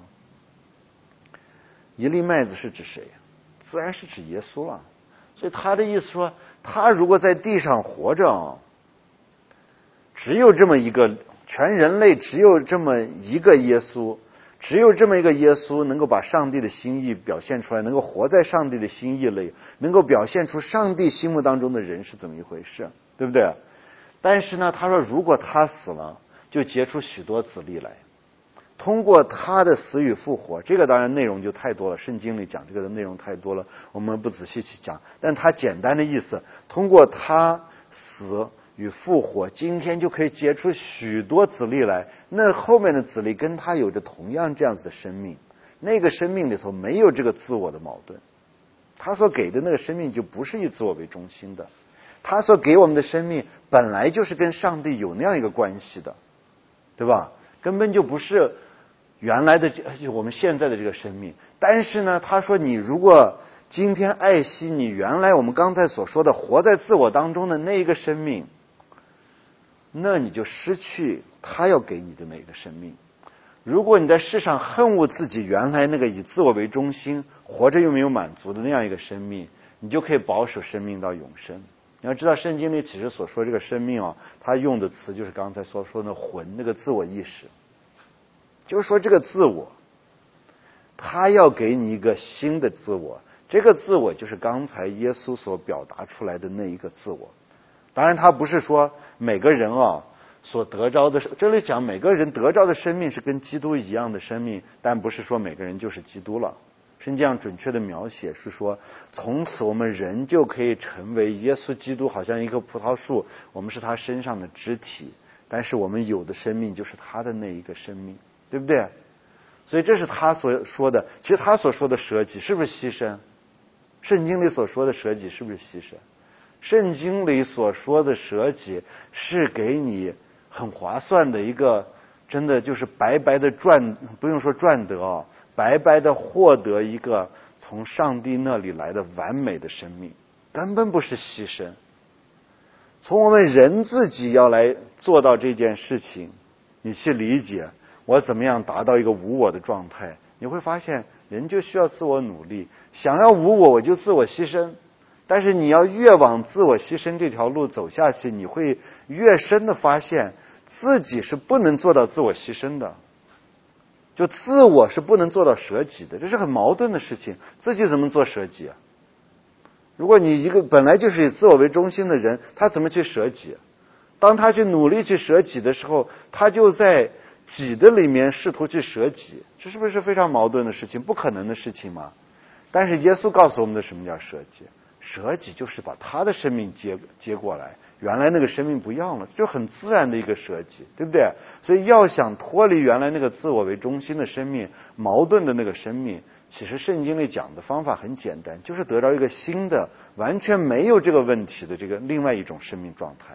一粒麦子是指谁？自然是指耶稣了。所以他的意思说，他如果在地上活着，只有这么一个，全人类只有这么一个耶稣，只有这么一个耶稣能够把上帝的心意表现出来，能够活在上帝的心意里，能够表现出上帝心目当中的人是怎么一回事，对不对？但是呢，他说如果他死了，就结出许多子粒来。通过他的死与复活，这个当然内容就太多了，圣经里讲这个的内容太多了，我们不仔细去讲。但他简单的意思，通过他死与复活，今天就可以结出许多子粒来。那后面的子粒跟他有着同样这样子的生命，那个生命里头没有这个自我的矛盾，他所给的那个生命就不是以自我为中心的，他所给我们的生命本来就是跟上帝有那样一个关系的，对吧？根本就不是原来的就我们现在的这个生命。但是呢，他说你如果今天爱惜你原来我们刚才所说的活在自我当中的那一个生命，那你就失去他要给你的那个生命。如果你在世上恨恶自己原来那个以自我为中心活着又没有满足的那样一个生命，你就可以保守生命到永生。你要知道圣经里其实所说这个生命啊，他用的词就是刚才所说的魂，那个自我意识，就是说这个自我他要给你一个新的自我，这个自我就是刚才耶稣所表达出来的那一个自我。当然他不是说每个人啊所得着的，这里讲每个人得着的生命是跟基督一样的生命，但不是说每个人就是基督了。圣经上准确的描写是说，从此我们人就可以成为耶稣基督，好像一棵葡萄树，我们是他身上的肢体，但是我们有的生命就是他的那一个生命，对不对？所以这是他所说的。其实他所说的舍己是不是牺牲？圣经里所说的舍己是不是牺牲？圣经里所说的舍己是给你很划算的一个，真的就是白白的赚，不用说赚得啊，白白的获得一个从上帝那里来的完美的生命，根本不是牺牲。从我们人自己要来做到这件事情，你去理解我怎么样达到一个无我的状态，你会发现人就需要自我努力。想要无我，我就自我牺牲。但是你要越往自我牺牲这条路走下去，你会越深的发现自己是不能做到自我牺牲的，就自我是不能做到舍己的，这是很矛盾的事情。自己怎么做舍己啊？如果你一个本来就是以自我为中心的人，他怎么去舍己？当他去努力去舍己的时候，他就在己的里面试图去舍己，这是不是非常矛盾的事情？不可能的事情吗？但是耶稣告诉我们的什么叫舍己？舍己就是把他的生命接接过来，原来那个生命不要了，就很自然的一个舍己，对不对？所以要想脱离原来那个自我为中心的生命，矛盾的那个生命，其实圣经里讲的方法很简单，就是得到一个新的完全没有这个问题的这个另外一种生命状态。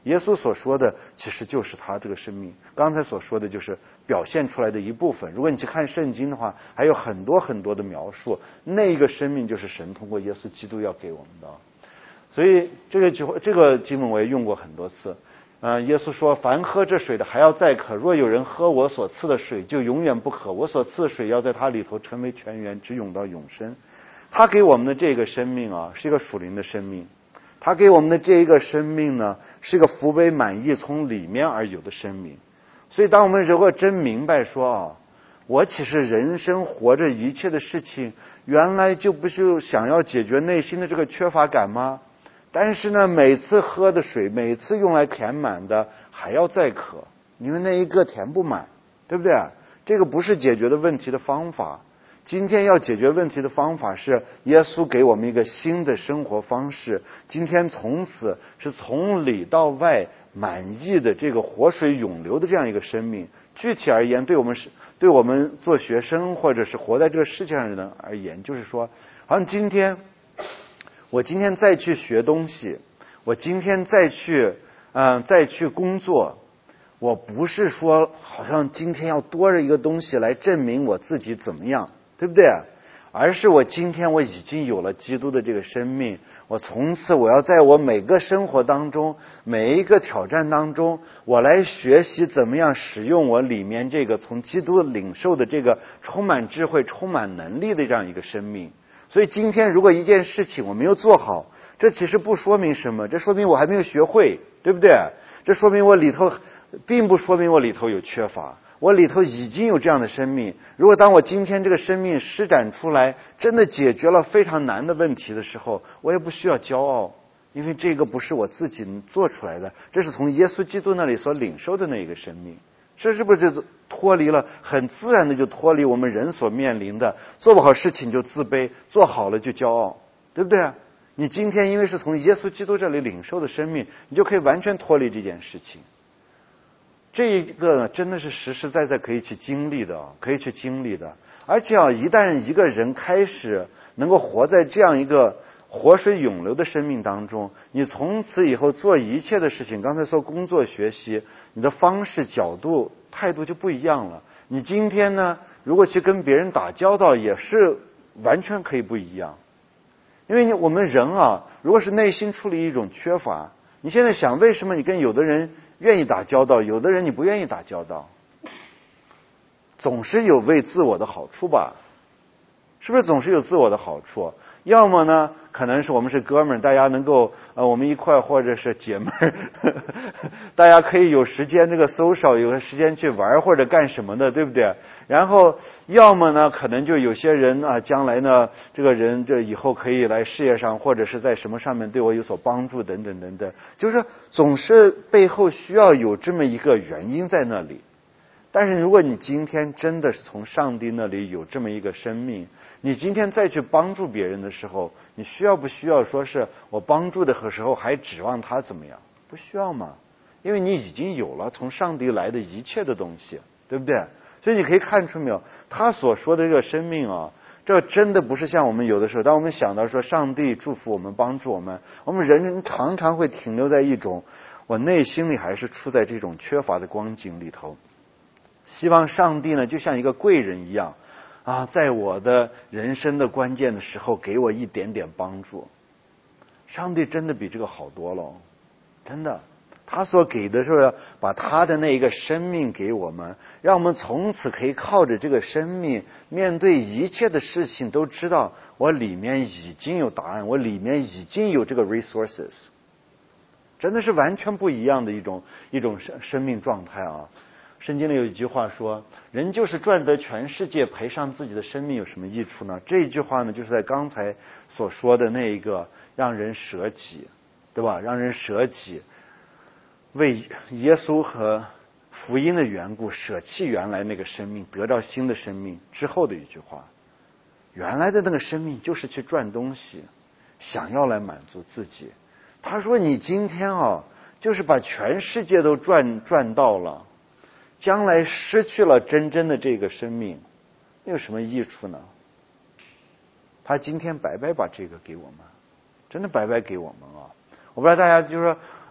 耶稣所说的其实就是他这个生命，刚才所说的就是表现出来的一部分。如果你去看圣经的话，还有很多很多的描述，那一个生命就是神通过耶稣基督要给我们的。所以这个句这个经文我也用过很多次。呃，耶稣说：“凡喝这水的还要再渴，若有人喝我所赐的水，就永远不渴。我所赐的水要在他里头成为泉源，直涌到永生。”他给我们的这个生命啊，是一个属灵的生命。他给我们的这一个生命呢，是一个福杯满溢从里面而有的生命。所以当我们如果真明白说啊，我其实人生活着一切的事情，原来就不是想要解决内心的这个缺乏感吗？但是呢，每次喝的水，每次用来填满的还要再渴，因为那一个填不满，对不对？这个不是解决的问题的方法。今天要解决问题的方法是耶稣给我们一个新的生活方式，今天从此是从里到外满意的这个活水涌流的这样一个生命。具体而言，对我们是对我们做学生或者是活在这个世界上的人而言，就是说，好像今天我今天再去学东西，我今天再去嗯、呃、再去工作，我不是说好像今天要多着一个东西来证明我自己怎么样，对不对？而是我今天我已经有了基督的这个生命，我从此我要在我每个生活当中，每一个挑战当中，我来学习怎么样使用我里面这个从基督领受的这个充满智慧、充满能力的这样一个生命。所以今天如果一件事情我没有做好，这其实不说明什么，这说明我还没有学会，对不对？这说明我里头并不说明我里头有缺乏，我里头已经有这样的生命。如果当我今天这个生命施展出来，真的解决了非常难的问题的时候，我也不需要骄傲，因为这个不是我自己做出来的，这是从耶稣基督那里所领受的那一个生命。这是不是就脱离了，很自然的就脱离我们人所面临的做不好事情就自卑，做好了就骄傲，对不对啊？你今天因为是从耶稣基督这里领受的生命，你就可以完全脱离这件事情。这个呢，真的是实实在在可以去经历的，可以去经历的。而且啊，一旦一个人开始能够活在这样一个活水涌流的生命当中，你从此以后做一切的事情，刚才说工作学习，你的方式角度态度就不一样了。你今天呢，如果去跟别人打交道，也是完全可以不一样。因为我们人啊，如果是内心处理一种缺乏，你现在想为什么你跟有的人愿意打交道，有的人你不愿意打交道，总是有为自我的好处吧？是不是总是有自我的好处？要么呢，可能是我们是哥们儿，大家能够呃我们一块儿，或者是姐妹儿，大家可以有时间这个 social， 有时间去玩或者干什么的，对不对？然后要么呢，可能就有些人啊，将来呢，这个人这以后可以来事业上或者是在什么上面对我有所帮助，等等等等，就是总是背后需要有这么一个原因在那里。但是如果你今天真的是从上帝那里有这么一个生命，你今天再去帮助别人的时候，你需要不需要说是我帮助的时候还指望他怎么样？不需要嘛，因为你已经有了从上帝来的一切的东西，对不对？所以你可以看出没有，他所说的这个生命啊，这真的不是像我们有的时候，当我们想到说上帝祝福我们、帮助我们，我们人常常会停留在一种我内心里还是处在这种缺乏的光景里头。希望上帝呢，就像一个贵人一样啊，在我的人生的关键的时候给我一点点帮助。上帝真的比这个好多了，真的。他所给的是把他的那一个生命给我们，让我们从此可以靠着这个生命面对一切的事情，都知道我里面已经有答案，我里面已经有这个 resources。真的是完全不一样的一种一种生生命状态啊。圣经里有一句话说，人就是赚得全世界赔上自己的生命有什么益处呢？这一句话呢，就是在刚才所说的那一个让人舍己，对吧？让人舍己，为耶稣和福音的缘故舍弃原来那个生命，得到新的生命之后的一句话。原来的那个生命就是去赚东西，想要来满足自己。他说你今天啊，就是把全世界都赚赚到了，将来失去了真正的这个生命，那有什么益处呢？他今天白白把这个给我们，真的白白给我们啊！我不知道大家就是说，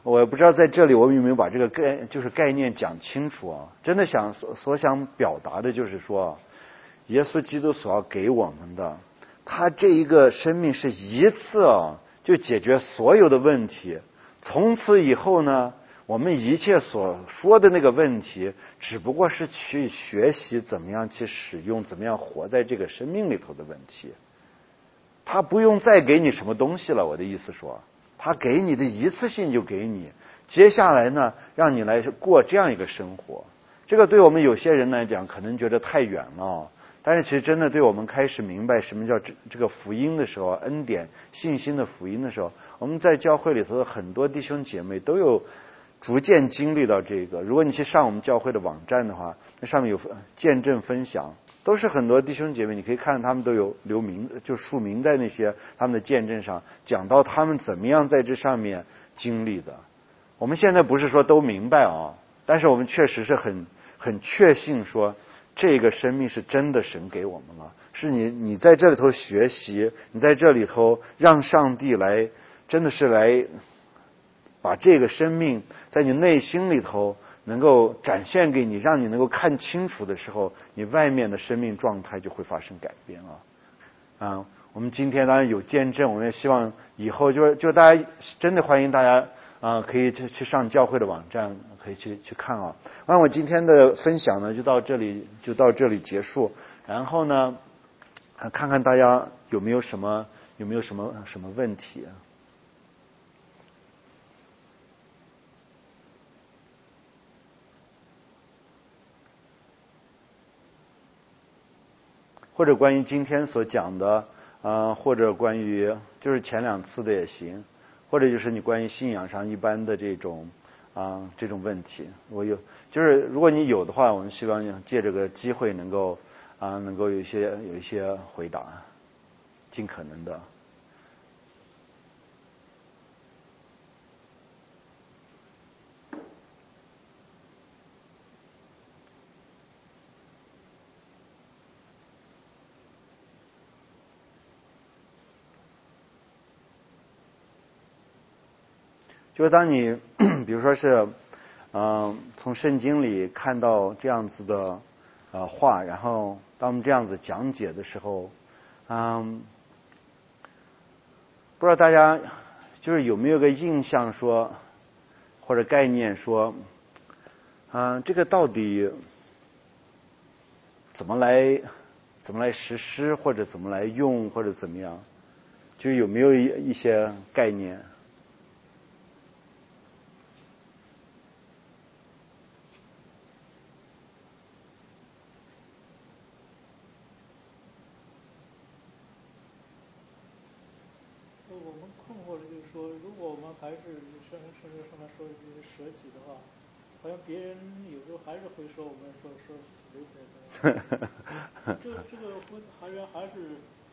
我不知道在这里我们有没有把这个概就是概念讲清楚啊？真的想所所想表达的就是说，耶稣基督所要给我们的，他这一个生命是一次啊就解决所有的问题，从此以后呢，我们一切所说的那个问题，只不过是去学习怎么样去使用，怎么样活在这个生命里头的问题。他不用再给你什么东西了，我的意思说，他给你的一次性就给你，接下来呢，让你来过这样一个生活。这个对我们有些人来讲，可能觉得太远了，但是其实真的对我们开始明白什么叫这这个福音的时候，恩典信心的福音的时候，我们在教会里头的很多弟兄姐妹都有逐渐经历到这个。如果你去上我们教会的网站的话，那上面有见证分享，都是很多弟兄姐妹，你可以看他们都有留名，就署名在那些他们的见证上，讲到他们怎么样在这上面经历的。我们现在不是说都明白啊，但是我们确实是很很确信说，这个生命是真的神给我们了，是你你在这里头学习，你在这里头让上帝来，真的是来把这个生命在你内心里头能够展现给你，让你能够看清楚的时候，你外面的生命状态就会发生改变啊！啊，我们今天当然有见证，我们也希望以后就就大家真的欢迎大家啊，可以去去上教会的网站，可以去去看啊。那我今天的分享呢，就到这里就到这里结束。然后呢，看看大家有没有什么有没有什么什么问题。或者关于今天所讲的，呃，或者关于就是前两次的也行，或者就是你关于信仰上一般的这种啊、呃、这种问题，我有就是如果你有的话，我们希望借这个机会能够啊、呃、能够有一些有一些回答，尽可能的。就是当你比如说是嗯、呃、从圣经里看到这样子的呃话，然后当我们这样子讲解的时候，嗯，不知道大家就是有没有个印象说或者概念说，嗯、呃、这个到底怎么来怎么来实施，或者怎么来用，或者怎么样，就是有没有一一些概念？
我们困惑的就是说，如果我们还是像圣经上面说的这些舍己的话，好像别人有时候还是会说我们说说死留的。这这个会还是还是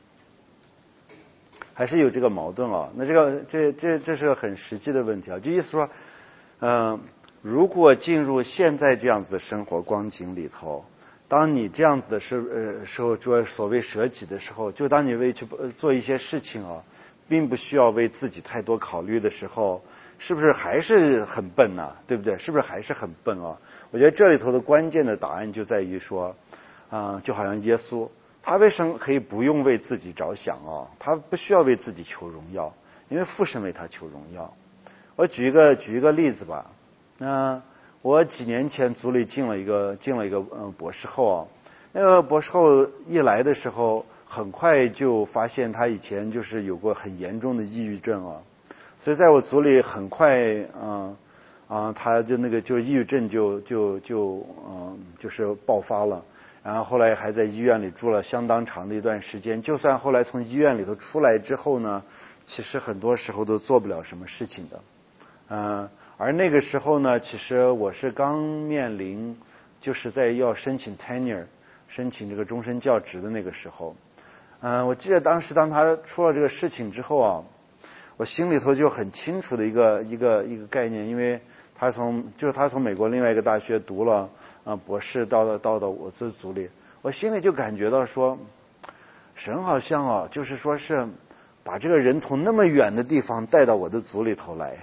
还是有这个矛盾啊。那这个这这这是个很实际的问题啊。就意思说，嗯、呃，如果进入现在这样子的生活光景里头，当你这样子的时呃时候做所谓舍己的时候，就当你为去做一些事情啊，并不需要为自己太多考虑的时候，是不是还是很笨呢、啊？对不对？是不是还是很笨啊？我觉得这里头的关键的答案就在于说，啊、呃，就好像耶稣，他为什么可以不用为自己着想啊？他不需要为自己求荣耀，因为父神为他求荣耀。我举一个举一个例子吧，那、呃、我几年前组里进了一个进了一个嗯、呃、博士后啊，那个博士后一来的时候，很快就发现他以前就是有过很严重的抑郁症啊，所以在我组里很快嗯啊、呃、他就那个就抑郁症就就就嗯、呃、就是爆发了。然后后来还在医院里住了相当长的一段时间，就算后来从医院里头出来之后呢，其实很多时候都做不了什么事情的。嗯、呃，而那个时候呢，其实我是刚面临就是在要申请 tenure， 申请这个终身教职的那个时候。嗯、呃，我记得当时当他出了这个事情之后啊，我心里头就很清楚的一个一个一个概念，因为他从就是他从美国另外一个大学读了啊博士，到了到到我这组里，我心里就感觉到说，神好像啊，就是说是把这个人从那么远的地方带到我的组里头来，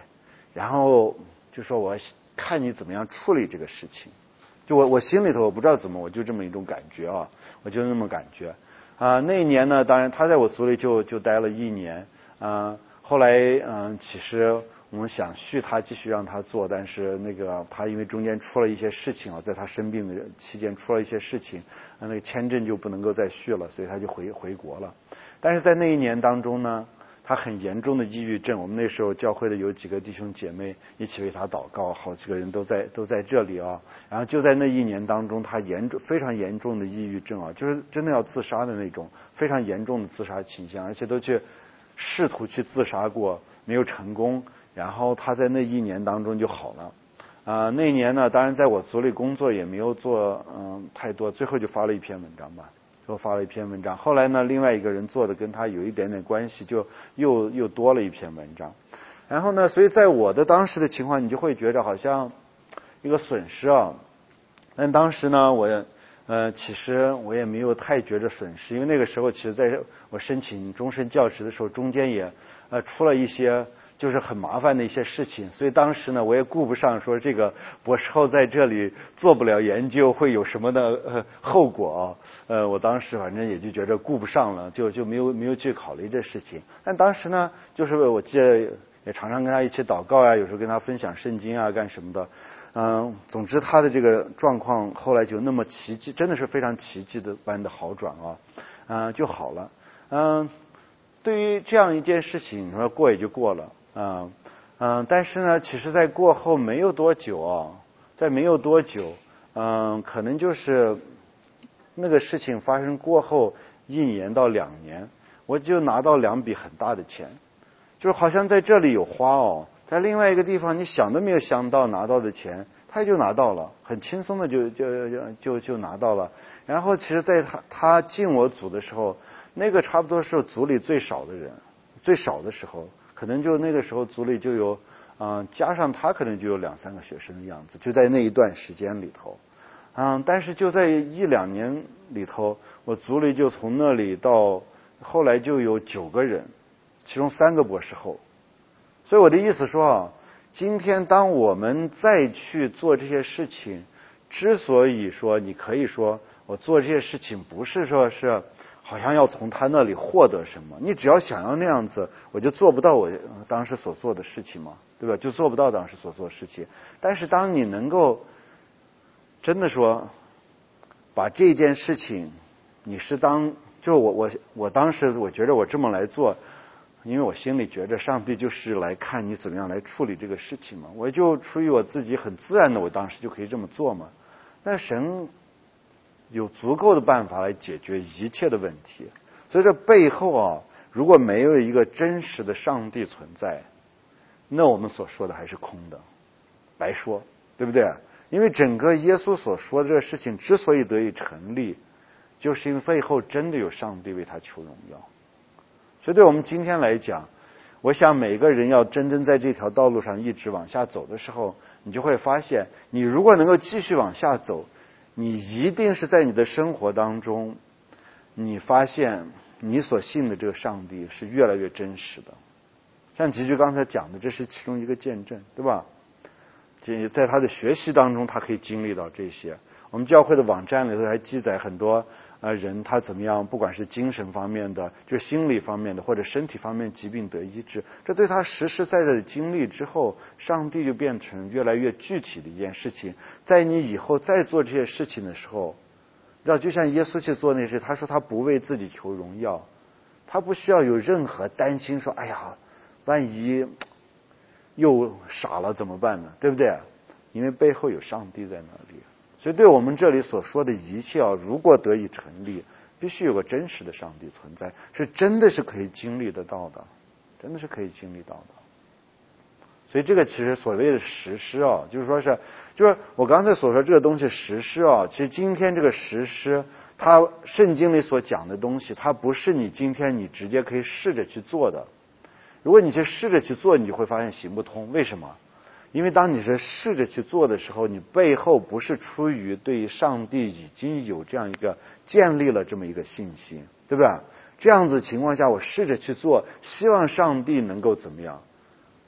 然后就说我看你怎么样处理这个事情。就我我心里头我不知道怎么，我就这么一种感觉啊，我就那么感觉啊、呃。那一年呢，当然他在我组里就就待了一年啊、呃。后来嗯、呃，其实我们想续他继续让他做，但是那个他因为中间出了一些事情啊，在他生病的期间出了一些事情，那个签证就不能够再续了，所以他就回回国了。但是在那一年当中呢，他很严重的抑郁症，我们那时候教会的有几个弟兄姐妹一起为他祷告，好几个人都在都在这里啊。然后就在那一年当中，他严重非常严重的抑郁症啊，就是真的要自杀的那种，非常严重的自杀倾向，而且都去试图去自杀过，没有成功。然后他在那一年当中就好了。啊、呃，那一年呢，当然在我组里工作也没有做嗯、呃、太多，最后就发了一篇文章吧。又发了一篇文章，后来呢，另外一个人做的跟他有一点点关系，就又又多了一篇文章。然后呢，所以在我的当时的情况，你就会觉得好像一个损失啊。但当时呢，我呃，其实我也没有太觉着损失，因为那个时候，其实在我申请终身教职的时候，中间也呃出了一些就是很麻烦的一些事情，所以当时呢，我也顾不上说这个博士后在这里做不了研究会有什么的呃后果啊。呃，我当时反正也就觉得顾不上了，就就没有没有去考虑这事情。但当时呢，就是我记得也常常跟他一起祷告啊，有时候跟他分享圣经啊，干什么的。嗯，总之他的这个状况后来就那么奇迹，真的是非常奇迹的般的好转啊，嗯，就好了。嗯，对于这样一件事情，你说过也就过了。嗯嗯，但是呢，其实在过后没有多久啊，在没有多久，嗯，可能就是那个事情发生过后一年到两年，我就拿到两笔很大的钱，就是好像在这里有花哦，在另外一个地方你想都没有想到拿到的钱，他就拿到了，很轻松的就就就就就拿到了。然后其实在他他进我组的时候，那个差不多是组里最少的人，最少的时候。可能就那个时候组里就有，嗯、呃，加上他可能就有两三个学生的样子，就在那一段时间里头，嗯，但是就在一两年里头，我组里就从那里到后来就有九个人，其中三个博士后。所以我的意思说啊，今天当我们再去做这些事情，之所以说你可以说我做这些事情不是说是好像要从他那里获得什么，你只要想要那样子，我就做不到我当时所做的事情嘛，对吧？就做不到当时所做的事情。但是当你能够真的说把这件事情，你是当就我我我当时我觉得我这么来做，因为我心里觉得上帝就是来看你怎么样来处理这个事情嘛，我就出于我自己很自然的，我当时就可以这么做嘛。但神有足够的办法来解决一切的问题，所以这背后啊，如果没有一个真实的上帝存在，那我们所说的还是空的，白说，对不对？因为整个耶稣所说的这个事情之所以得以成立，就是因为背后真的有上帝为他求荣耀。所以对我们今天来讲，我想每个人要真正在这条道路上一直往下走的时候，你就会发现，你如果能够继续往下走，你一定是在你的生活当中，你发现你所信的这个上帝是越来越真实的。像吉居刚才讲的，这是其中一个见证，对吧？在他的学习当中，他可以经历到这些。我们教会的网站里头还记载很多呃人他怎么样，不管是精神方面的，就是心理方面的，或者身体方面疾病得医治，这对他实实在在的经历之后，上帝就变成越来越具体的一件事情。在你以后再做这些事情的时候，知道就像耶稣去做那事，他说他不为自己求荣耀，他不需要有任何担心说，哎呀，万一又傻了怎么办呢？对不对？因为背后有上帝在那里。所以对我们这里所说的一切啊，如果得以成立，必须有个真实的上帝存在，是真的是可以经历得到的，真的是可以经历到的。所以这个其实所谓的实施啊，就是说是，就是我刚才所说这个东西实施啊，其实今天这个实施，它圣经里所讲的东西，它不是你今天你直接可以试着去做的。如果你去试着去做，你就会发现行不通。为什么？因为当你是试着去做的时候，你背后不是出于对上帝已经有这样一个建立了这么一个信心，对吧？这样子情况下，我试着去做，希望上帝能够怎么样？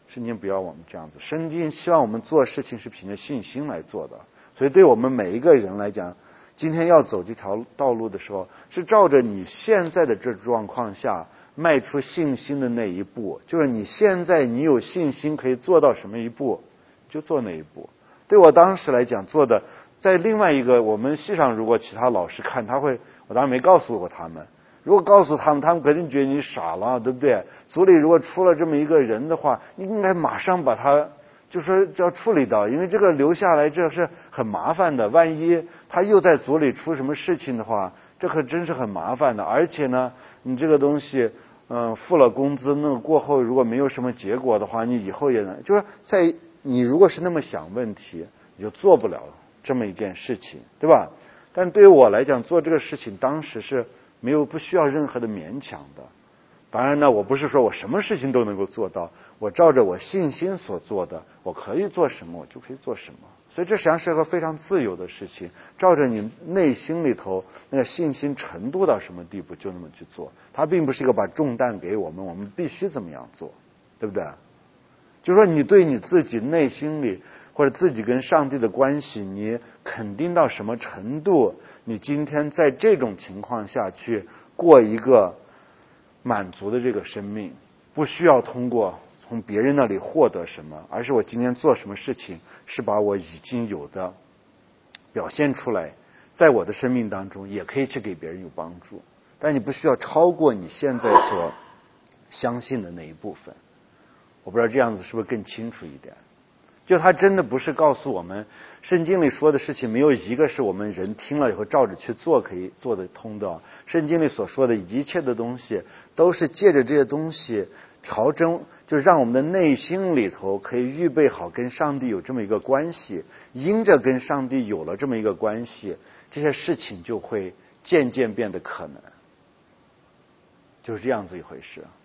圣经不要我们这样子，圣经希望我们做事情是凭着信心来做的。所以对我们每一个人来讲，今天要走这条道路的时候，是照着你现在的这状况下迈出信心的那一步，就是你现在你有信心可以做到什么一步，就做那一步。对我当时来讲做的，在另外一个我们系上，如果其他老师看，他会，我当然没告诉过他们，如果告诉他们，他们肯定觉得你傻了，对不对？组里如果出了这么一个人的话，你应该马上把他就说要处理到，因为这个留下来这是很麻烦的，万一他又在组里出什么事情的话，这可真是很麻烦的。而且呢，你这个东西嗯、呃、付了工资，那过后如果没有什么结果的话，你以后也能，就是在你如果是那么想问题，你就做不了这么一件事情，对吧？但对于我来讲，做这个事情当时是没有不需要任何的勉强的。当然呢，我不是说我什么事情都能够做到，我照着我信心所做的，我可以做什么我就可以做什么。所以这实际上是一个非常自由的事情，照着你内心里头那个信心程度到什么地步就那么去做。它并不是一个把重担给我们，我们必须怎么样做，对不对？就是说你对你自己内心里或者自己跟上帝的关系，你肯定到什么程度，你今天在这种情况下去过一个满足的这个生命，不需要通过从别人那里获得什么，而是我今天做什么事情是把我已经有的表现出来，在我的生命当中也可以去给别人有帮助，但你不需要超过你现在所相信的那一部分。我不知道这样子是不是更清楚一点。就他真的不是告诉我们圣经里说的事情没有一个是我们人听了以后照着去做可以做得通的。圣经里所说的一切的东西都是借着这些东西调整，就让我们的内心里头可以预备好跟上帝有这么一个关系，因着跟上帝有了这么一个关系，这些事情就会渐渐变得可能，就是这样子一回事。